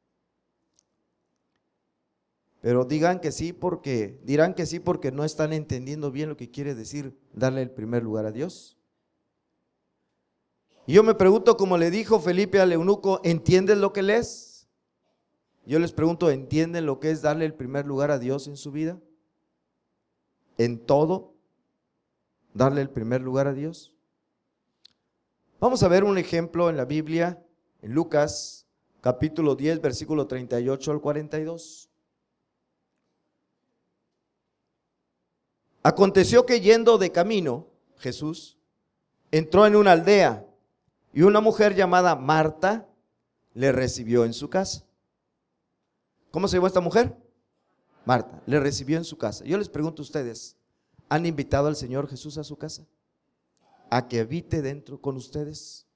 A: Pero dirán que sí porque no están entendiendo bien lo que quiere decir darle el primer lugar a Dios. Y yo me pregunto, como le dijo Felipe al eunuco, ¿entiendes lo que lees? Yo les pregunto, ¿entienden lo que es darle el primer lugar a Dios en su vida? ¿En todo? ¿Darle el primer lugar a Dios? Vamos a ver un ejemplo en la Biblia, en Lucas capítulo 10, versículo 38 al 42. Aconteció que yendo de camino, Jesús entró en una aldea y una mujer llamada Marta le recibió en su casa. ¿Cómo se llama esta mujer? Marta, le recibió en su casa. Yo les pregunto a ustedes, ¿han invitado al Señor Jesús a su casa? ¿A que habite dentro con ustedes?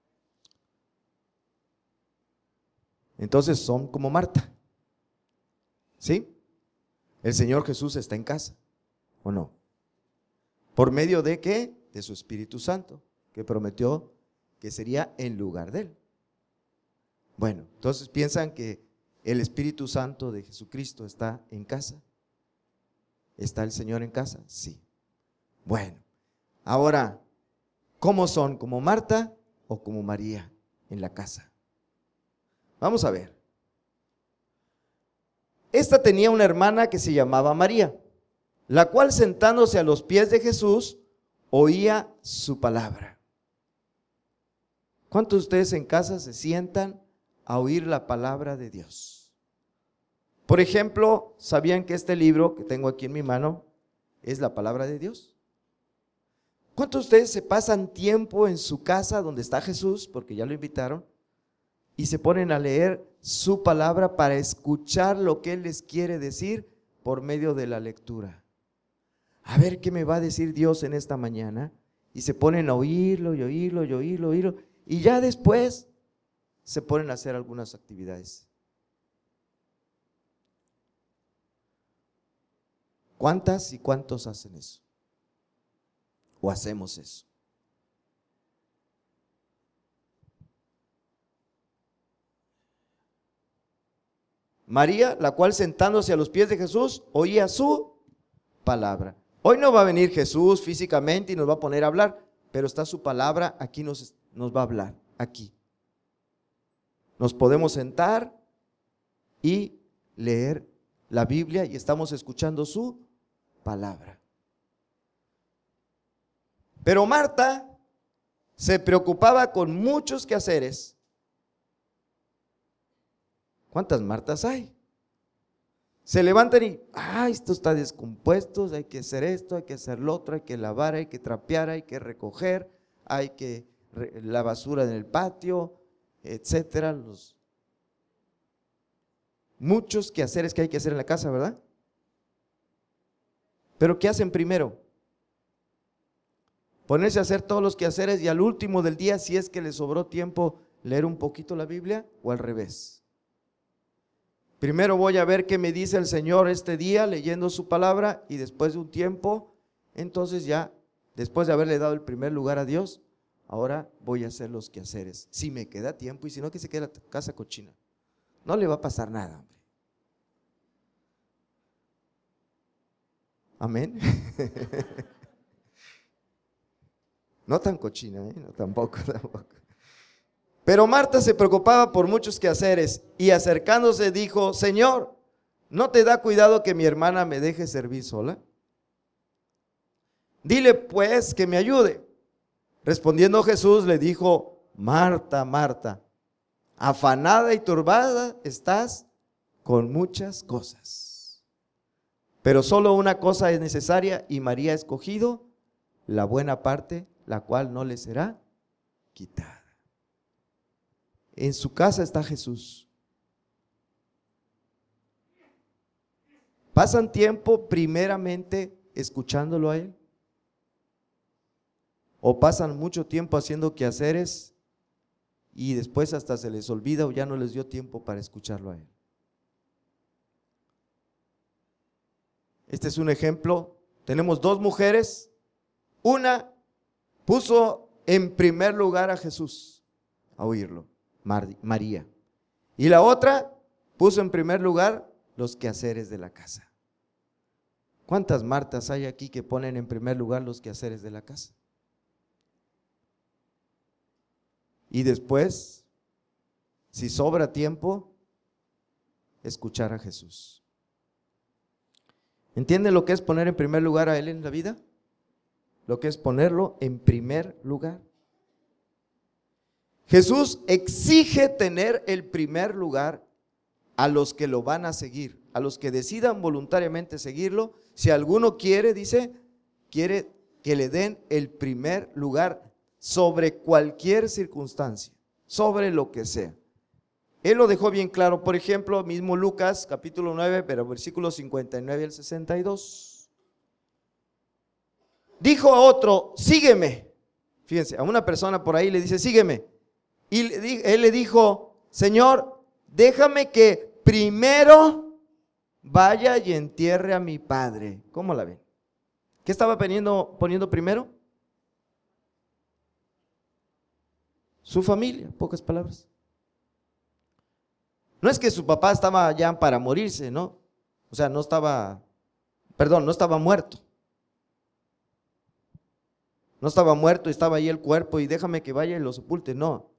A: Entonces son como Marta. ¿Sí? El Señor Jesús está en casa, ¿o no? ¿Por medio de qué? De su Espíritu Santo, que prometió que sería en lugar de Él. Bueno, entonces piensan que el Espíritu Santo de Jesucristo está en casa. ¿Está el Señor en casa? Sí. Bueno, ahora, ¿cómo son? ¿Como Marta o como María en la casa? Vamos a ver. Esta tenía una hermana que se llamaba María, la cual sentándose a los pies de Jesús, oía su palabra. ¿Cuántos de ustedes en casa se sientan a oír la palabra de Dios? Por ejemplo, ¿sabían que este libro que tengo aquí en mi mano es la palabra de Dios? ¿Cuántos de ustedes se pasan tiempo en su casa donde está Jesús, porque ya lo invitaron, y se ponen a leer su palabra para escuchar lo que Él les quiere decir por medio de la lectura? A ver qué me va a decir Dios en esta mañana. Y se ponen a oírlo y oírlo y oírlo, oírlo. Y ya después se ponen a hacer algunas actividades. ¿Cuántas y cuántos hacen eso? ¿O hacemos eso? María, la cual sentándose a los pies de Jesús, oía su palabra. Hoy no va a venir Jesús físicamente y nos va a poner a hablar, pero está su palabra, aquí nos va a hablar, aquí. Nos podemos sentar y leer la Biblia y estamos escuchando su palabra. Pero Marta se preocupaba con muchos quehaceres. ¿Cuántas Martas hay? se levantan y, esto está descompuesto, hay que hacer esto, hay que hacer lo otro, hay que lavar, hay que trapear, hay que recoger, hay que la basura en el patio, etcétera. Muchos quehaceres que hay que hacer en la casa, ¿verdad? Pero ¿qué hacen primero? Ponerse a hacer todos los quehaceres y al último del día, si es que les sobró tiempo, leer un poquito la Biblia, o al revés. Primero voy a ver qué me dice el Señor este día leyendo su palabra, y después de un tiempo, entonces ya, después de haberle dado el primer lugar a Dios, ahora voy a hacer los quehaceres, si me queda tiempo, y si no, que se quede la casa cochina. No le va a pasar nada, hombre. Amén. No tan cochina, no, tampoco. Pero Marta se preocupaba por muchos quehaceres y acercándose dijo: Señor, ¿no te da cuidado que mi hermana me deje servir sola? Dile pues que me ayude. Respondiendo Jesús le dijo: Marta, Marta, afanada y turbada estás con muchas cosas, pero solo una cosa es necesaria, y María ha escogido la buena parte, la cual no le será quitada. En su casa está Jesús. ¿Pasan tiempo primeramente escuchándolo a Él? ¿O pasan mucho tiempo haciendo quehaceres y después hasta se les olvida o ya no les dio tiempo para escucharlo a Él? Este es un ejemplo. Tenemos dos mujeres. Una puso en primer lugar a Jesús a oírlo, María. Y la otra puso en primer lugar los quehaceres de la casa. ¿Cuántas Martas hay aquí que ponen en primer lugar los quehaceres de la casa? Y después, si sobra tiempo, escuchar a Jesús. ¿Entiende lo que es poner en primer lugar a Él en la vida? Lo que es ponerlo en primer lugar. Jesús exige tener el primer lugar a los que lo van a seguir, a los que decidan voluntariamente seguirlo. Si alguno quiere, dice, quiere que le den el primer lugar sobre cualquier circunstancia, sobre lo que sea. Él lo dejó bien claro, por ejemplo, mismo Lucas capítulo 9, pero versículos 59 al 62. Dijo a otro: sígueme. Fíjense, a una persona por ahí le dice: sígueme. Y él le dijo: Señor, déjame que primero vaya y entierre a mi padre. ¿Cómo la ven? ¿Qué estaba poniendo primero? Su familia, pocas palabras. No es que su papá estaba ya para morirse, ¿no? O sea, no estaba muerto. No estaba muerto, estaba ahí el cuerpo y déjame que vaya y lo sepulte, no.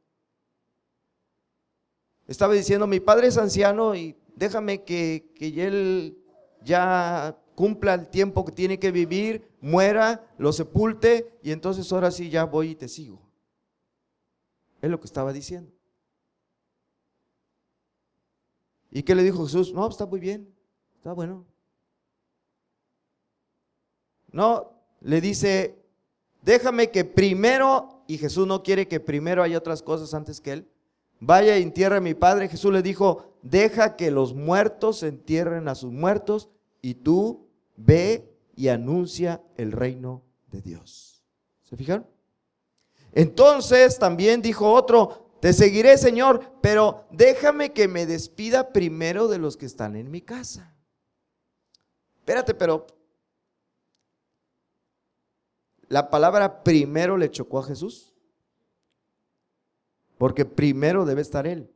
A: Estaba diciendo: mi padre es anciano y déjame que él ya cumpla el tiempo que tiene que vivir, muera, lo sepulte y entonces ahora sí ya voy y te sigo. Es lo que estaba diciendo. ¿Y qué le dijo Jesús? No, está muy bien, está bueno. No, le dice: déjame que primero, y Jesús no quiere que primero haya otras cosas antes que Él, vaya y entierre a mi padre. Jesús le dijo: deja que los muertos entierren a sus muertos y tú ve y anuncia el reino de Dios. ¿Se fijaron? Entonces también dijo otro: te seguiré, Señor, pero déjame que me despida primero de los que están en mi casa. Espérate, pero la palabra primero le chocó a Jesús, porque primero debe estar Él,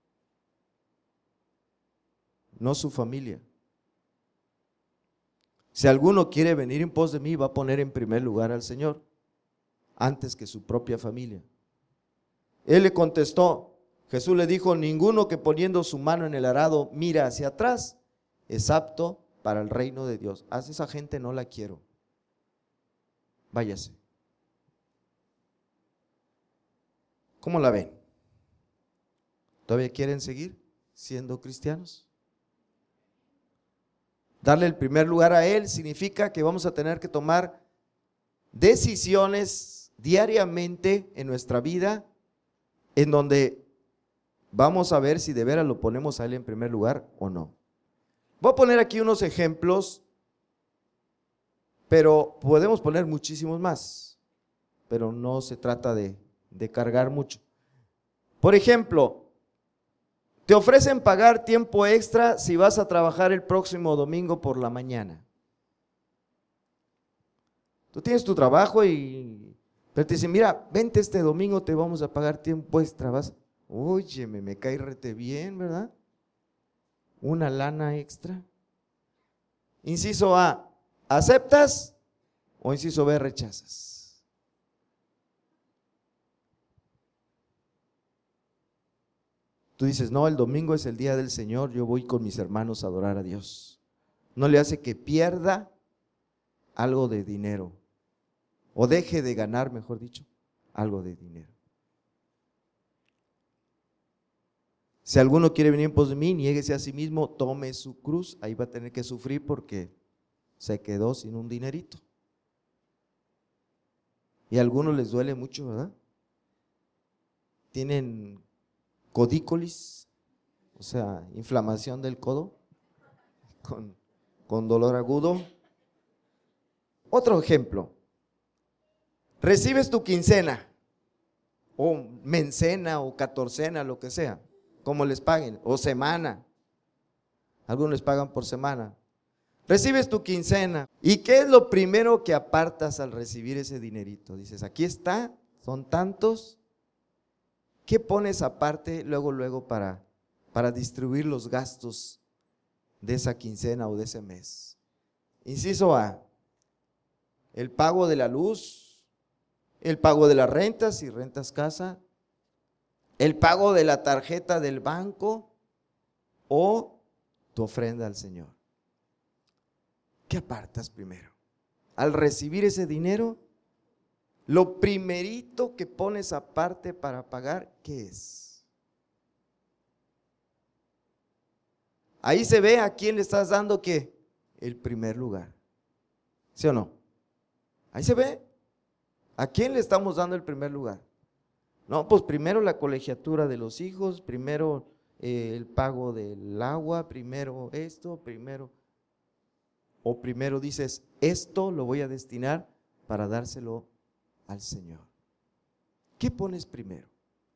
A: no su familia. Si alguno quiere venir en pos de mí, va a poner en primer lugar al Señor antes que su propia familia. Él le contestó, Jesús le dijo: ninguno que poniendo su mano en el arado mira hacia atrás es apto para el reino de Dios. A esa gente no la quiero. Váyase. ¿Cómo la ven? ¿Todavía quieren seguir siendo cristianos? Darle el primer lugar a Él significa que vamos a tener que tomar decisiones diariamente en nuestra vida en donde vamos a ver si de veras lo ponemos a Él en primer lugar o no. Voy a poner aquí unos ejemplos, pero podemos poner muchísimos más, pero no se trata de cargar mucho. Por ejemplo, te ofrecen pagar tiempo extra si vas a trabajar el próximo domingo por la mañana. Tú tienes tu trabajo pero te dicen, mira, vente este domingo, te vamos a pagar tiempo extra. Óyeme, me cae rete bien, ¿verdad? Una lana extra. Inciso A, ¿aceptas? O inciso B, rechazas. Tú dices, no, el domingo es el día del Señor, yo voy con mis hermanos a adorar a Dios. No le hace que pierda algo de dinero, o deje de ganar, mejor dicho, algo de dinero. Si alguno quiere venir en pos de mí, niéguese a sí mismo, tome su cruz. Ahí va a tener que sufrir porque se quedó sin un dinerito. Y a algunos les duele mucho, ¿verdad? Tienen codícolis, o sea, inflamación del codo, con dolor agudo. Otro ejemplo, recibes tu quincena, o mencena, o catorcena, lo que sea, como les paguen, o semana. Algunos les pagan por semana. Recibes tu quincena, ¿y qué es lo primero que apartas al recibir ese dinerito? Dices, aquí está, son tantos. ¿Qué pones aparte luego para distribuir los gastos de esa quincena o de ese mes? Inciso A, el pago de la luz, el pago de las rentas, si rentas casa, el pago de la tarjeta del banco o tu ofrenda al Señor. ¿Qué apartas primero? Al recibir ese dinero, lo primerito que pones aparte para pagar, ¿qué es? Ahí se ve a quién le estás dando ¿qué? El primer lugar. ¿Sí o no? Ahí se ve a quién le estamos dando el primer lugar. No, pues primero la colegiatura de los hijos, primero el pago del agua, primero esto, o primero dices, esto lo voy a destinar para dárselo al Señor. ¿Qué pones primero?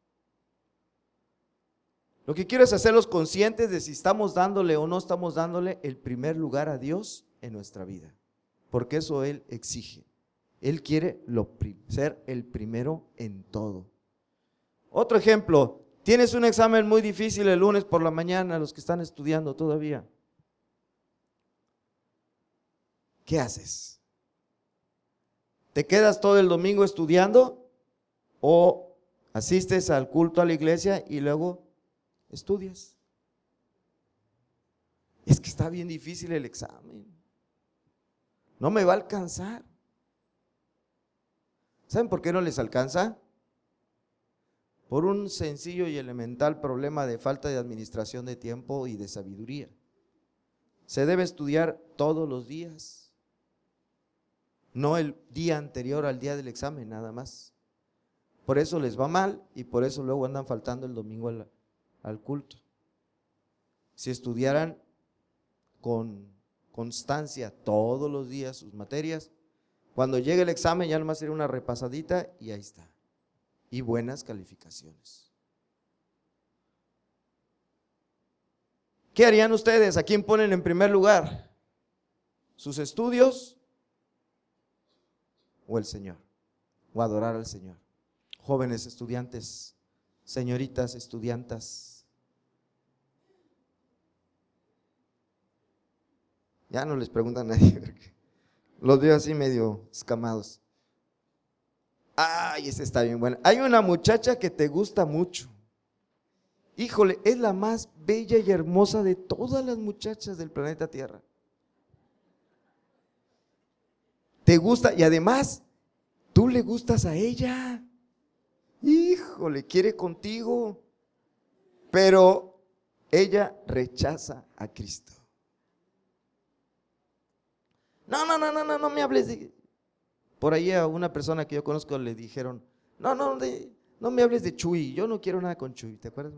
A: Lo que quiero es hacerlos conscientes de si estamos dándole o no estamos dándole el primer lugar a Dios en nuestra vida, porque eso Él exige. Él quiere ser el primero en todo. Otro ejemplo, tienes un examen muy difícil el lunes por la mañana, los que están estudiando todavía. ¿Qué haces? ¿Te quedas todo el domingo estudiando o asistes al culto a la iglesia y luego estudias? Es que está bien difícil el examen. No me va a alcanzar. ¿Saben por qué no les alcanza? Por un sencillo y elemental problema de falta de administración de tiempo y de sabiduría. Se debe estudiar todos los días, no el día anterior al día del examen nada más. Por eso les va mal y por eso luego andan faltando el domingo al culto. Si estudiaran con constancia todos los días sus materias, cuando llegue el examen ya nomás sería una repasadita y ahí está. Y buenas calificaciones. ¿Qué harían ustedes? ¿A quién ponen en primer lugar? ¿Sus estudios o el Señor? O adorar al Señor. Jóvenes estudiantes, señoritas estudiantas. Ya no les preguntan a nadie, porque los veo así medio escamados. Ay, ese está bien bueno. Hay una muchacha que te gusta mucho. Híjole, es la más bella y hermosa de todas las muchachas del planeta Tierra. Te gusta y además tú le gustas a ella. Híjole, quiere contigo. Pero ella rechaza a Cristo. no me hables de... Por ahí a una persona que yo conozco le dijeron, no me hables de Chuy, yo no quiero nada con Chuy, ¿te acuerdas?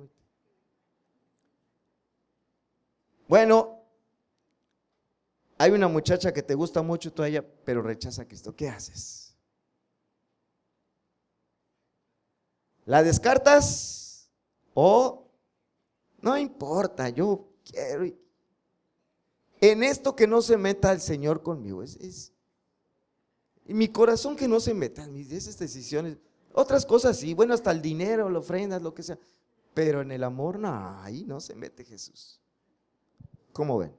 A: Bueno, hay una muchacha que te gusta mucho todavía, pero rechaza a Cristo, ¿qué haces? ¿La descartas? O no importa, yo quiero. En esto que no se meta el Señor conmigo, y mi corazón que no se meta en esas decisiones. Otras cosas sí, bueno, hasta el dinero, la ofrendas, lo que sea, pero en el amor no, ahí no se mete Jesús. ¿Cómo ven?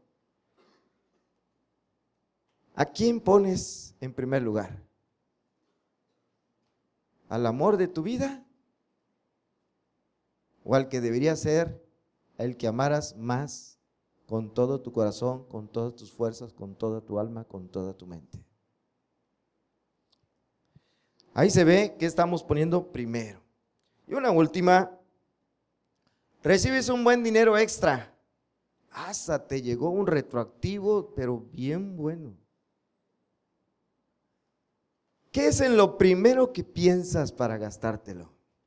A: ¿A quién pones en primer lugar? ¿Al amor de tu vida? ¿O al que debería ser el que amaras más con todo tu corazón, con todas tus fuerzas, con toda tu alma, con toda tu mente? Ahí se ve que estamos poniendo primero. Y una última, recibes un buen dinero extra. Hasta te llegó un retroactivo, pero bien bueno. ¿Qué es en lo primero que piensas para gastártelo?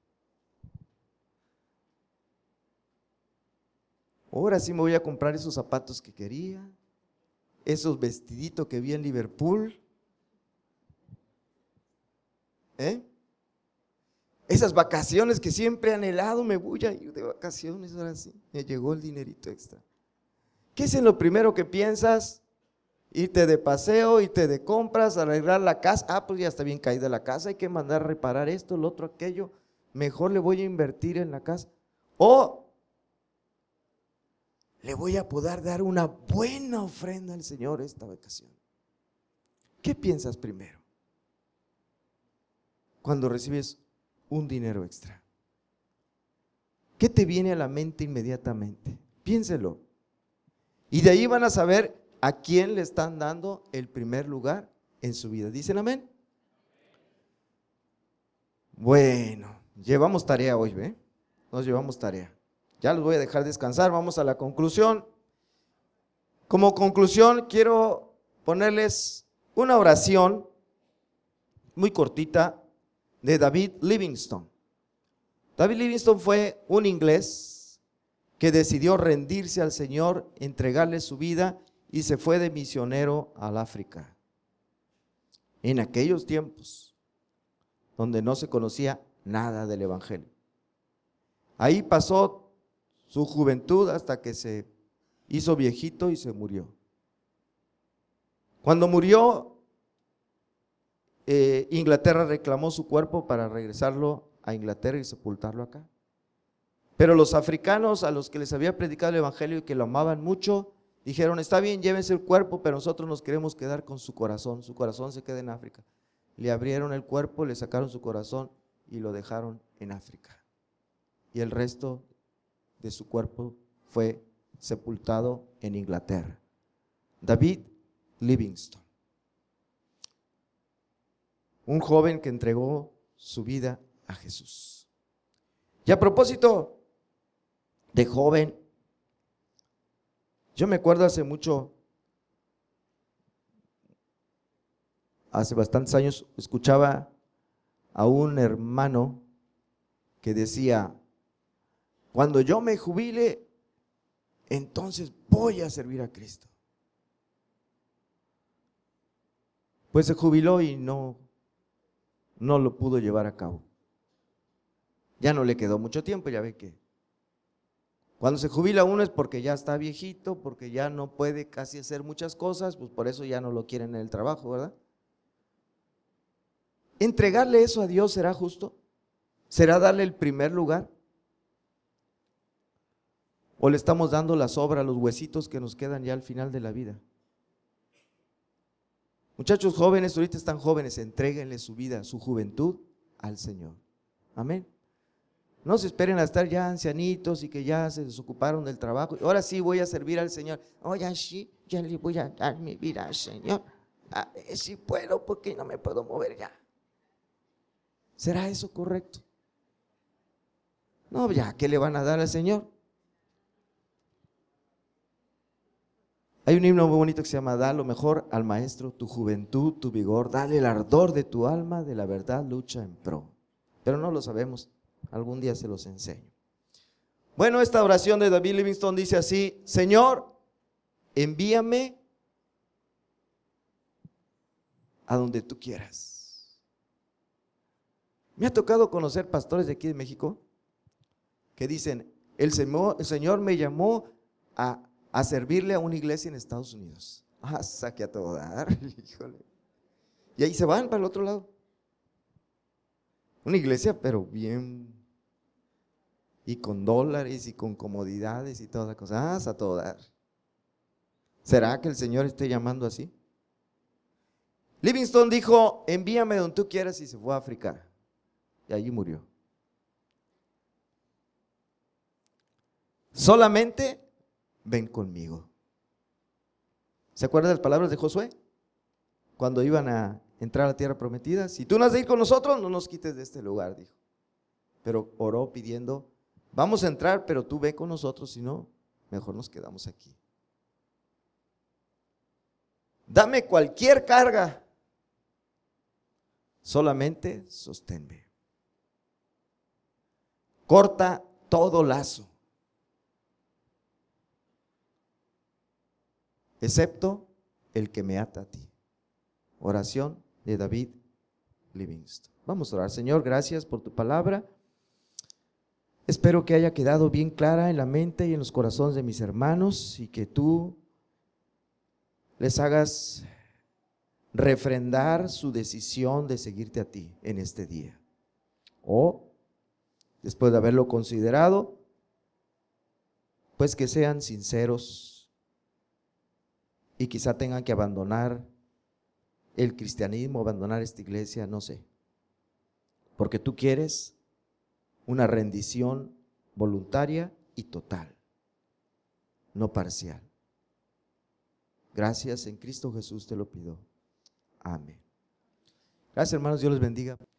A: Ahora sí me voy a comprar esos zapatos que quería, esos vestiditos que vi en Liverpool, esas vacaciones que siempre he anhelado, me voy a ir de vacaciones, ahora sí, me llegó el dinerito extra. ¿Qué es en lo primero que piensas? Irte de paseo, irte de compras, arreglar la casa. Pues ya está bien caída la casa, hay que mandar a reparar esto, lo otro, aquello. Mejor le voy a invertir en la casa. O le voy a poder dar una buena ofrenda al Señor esta vacación. ¿Qué piensas primero cuando recibes un dinero extra? ¿Qué te viene a la mente inmediatamente? Piénselo. Y de ahí van a saber a quién le están dando el primer lugar en su vida. ¿Dicen amén? Bueno, llevamos tarea hoy, ¿ve? Nos llevamos tarea. Ya los voy a dejar descansar, vamos a la conclusión. Como conclusión quiero ponerles una oración muy cortita de David Livingstone. David Livingstone fue un inglés que decidió rendirse al Señor, entregarle su vida y se fue de misionero al África. En aquellos tiempos donde no se conocía nada del Evangelio. Ahí pasó su juventud hasta que se hizo viejito y se murió. Cuando murió, Inglaterra reclamó su cuerpo para regresarlo a Inglaterra y sepultarlo acá. Pero los africanos a los que les había predicado el Evangelio y que lo amaban mucho, dijeron, está bien, llévense el cuerpo, pero nosotros nos queremos quedar con su corazón se queda en África. Le abrieron el cuerpo, le sacaron su corazón y lo dejaron en África. Y el resto de su cuerpo fue sepultado en Inglaterra. David Livingstone, un joven que entregó su vida a Jesús. Y a propósito de joven, yo me acuerdo hace bastantes años, escuchaba a un hermano que decía, cuando yo me jubile, entonces voy a servir a Cristo. Pues se jubiló y no lo pudo llevar a cabo. Ya no le quedó mucho tiempo, ya ve que cuando se jubila uno es porque ya está viejito, porque ya no puede casi hacer muchas cosas, pues por eso ya no lo quieren en el trabajo, ¿verdad? ¿Entregarle eso a Dios será justo? ¿Será darle el primer lugar? ¿O le estamos dando la sobra, los huesitos que nos quedan ya al final de la vida? Muchachos jóvenes, ahorita están jóvenes, entréguenle su vida, su juventud al Señor. Amén. No se esperen a estar ya ancianitos y que ya se desocuparon del trabajo. Ahora sí voy a servir al Señor. Oye, sí, ya le voy a dar mi vida al Señor. Sí puedo porque no me puedo mover ya. ¿Será eso correcto? No, ya, ¿qué le van a dar al Señor? Hay un himno muy bonito que se llama: da lo mejor al maestro, tu juventud, tu vigor, dale el ardor de tu alma, de la verdad lucha en pro. Pero no lo sabemos, algún día se los enseño. Bueno, esta oración de David Livingstone dice así: Señor, envíame a donde tú quieras. Me ha tocado conocer pastores de aquí de México que dicen: el Señor me llamó a servirle a una iglesia en Estados Unidos. Saque a todo dar, híjole. Y ahí se van para el otro lado. Una iglesia, pero bien, y con dólares y con comodidades y todas las cosas, a todo dar. ¿Será que el Señor esté llamando así? Livingstone dijo: envíame donde tú quieras, y se fue a África. Y allí murió. Solamente ven conmigo. ¿Se acuerdan de las palabras de Josué? Cuando iban a entrar a la tierra prometida: si tú no has de ir con nosotros, no nos quites de este lugar, dijo. Pero oró pidiendo: vamos a entrar, pero tú ve con nosotros, si no, mejor nos quedamos aquí. Dame cualquier carga, solamente sosténme. Corta todo lazo, excepto el que me ata a ti. Oración de David Livingstone. Vamos a orar. Señor, gracias por tu palabra. Espero que haya quedado bien clara en la mente y en los corazones de mis hermanos, y que tú les hagas refrendar su decisión de seguirte a ti en este día. O, después de haberlo considerado, pues que sean sinceros y quizá tengan que abandonar el cristianismo, abandonar esta iglesia, no sé. Porque tú quieres una rendición voluntaria y total, no parcial. Gracias, en Cristo Jesús te lo pido. Amén. Gracias, hermanos, Dios les bendiga.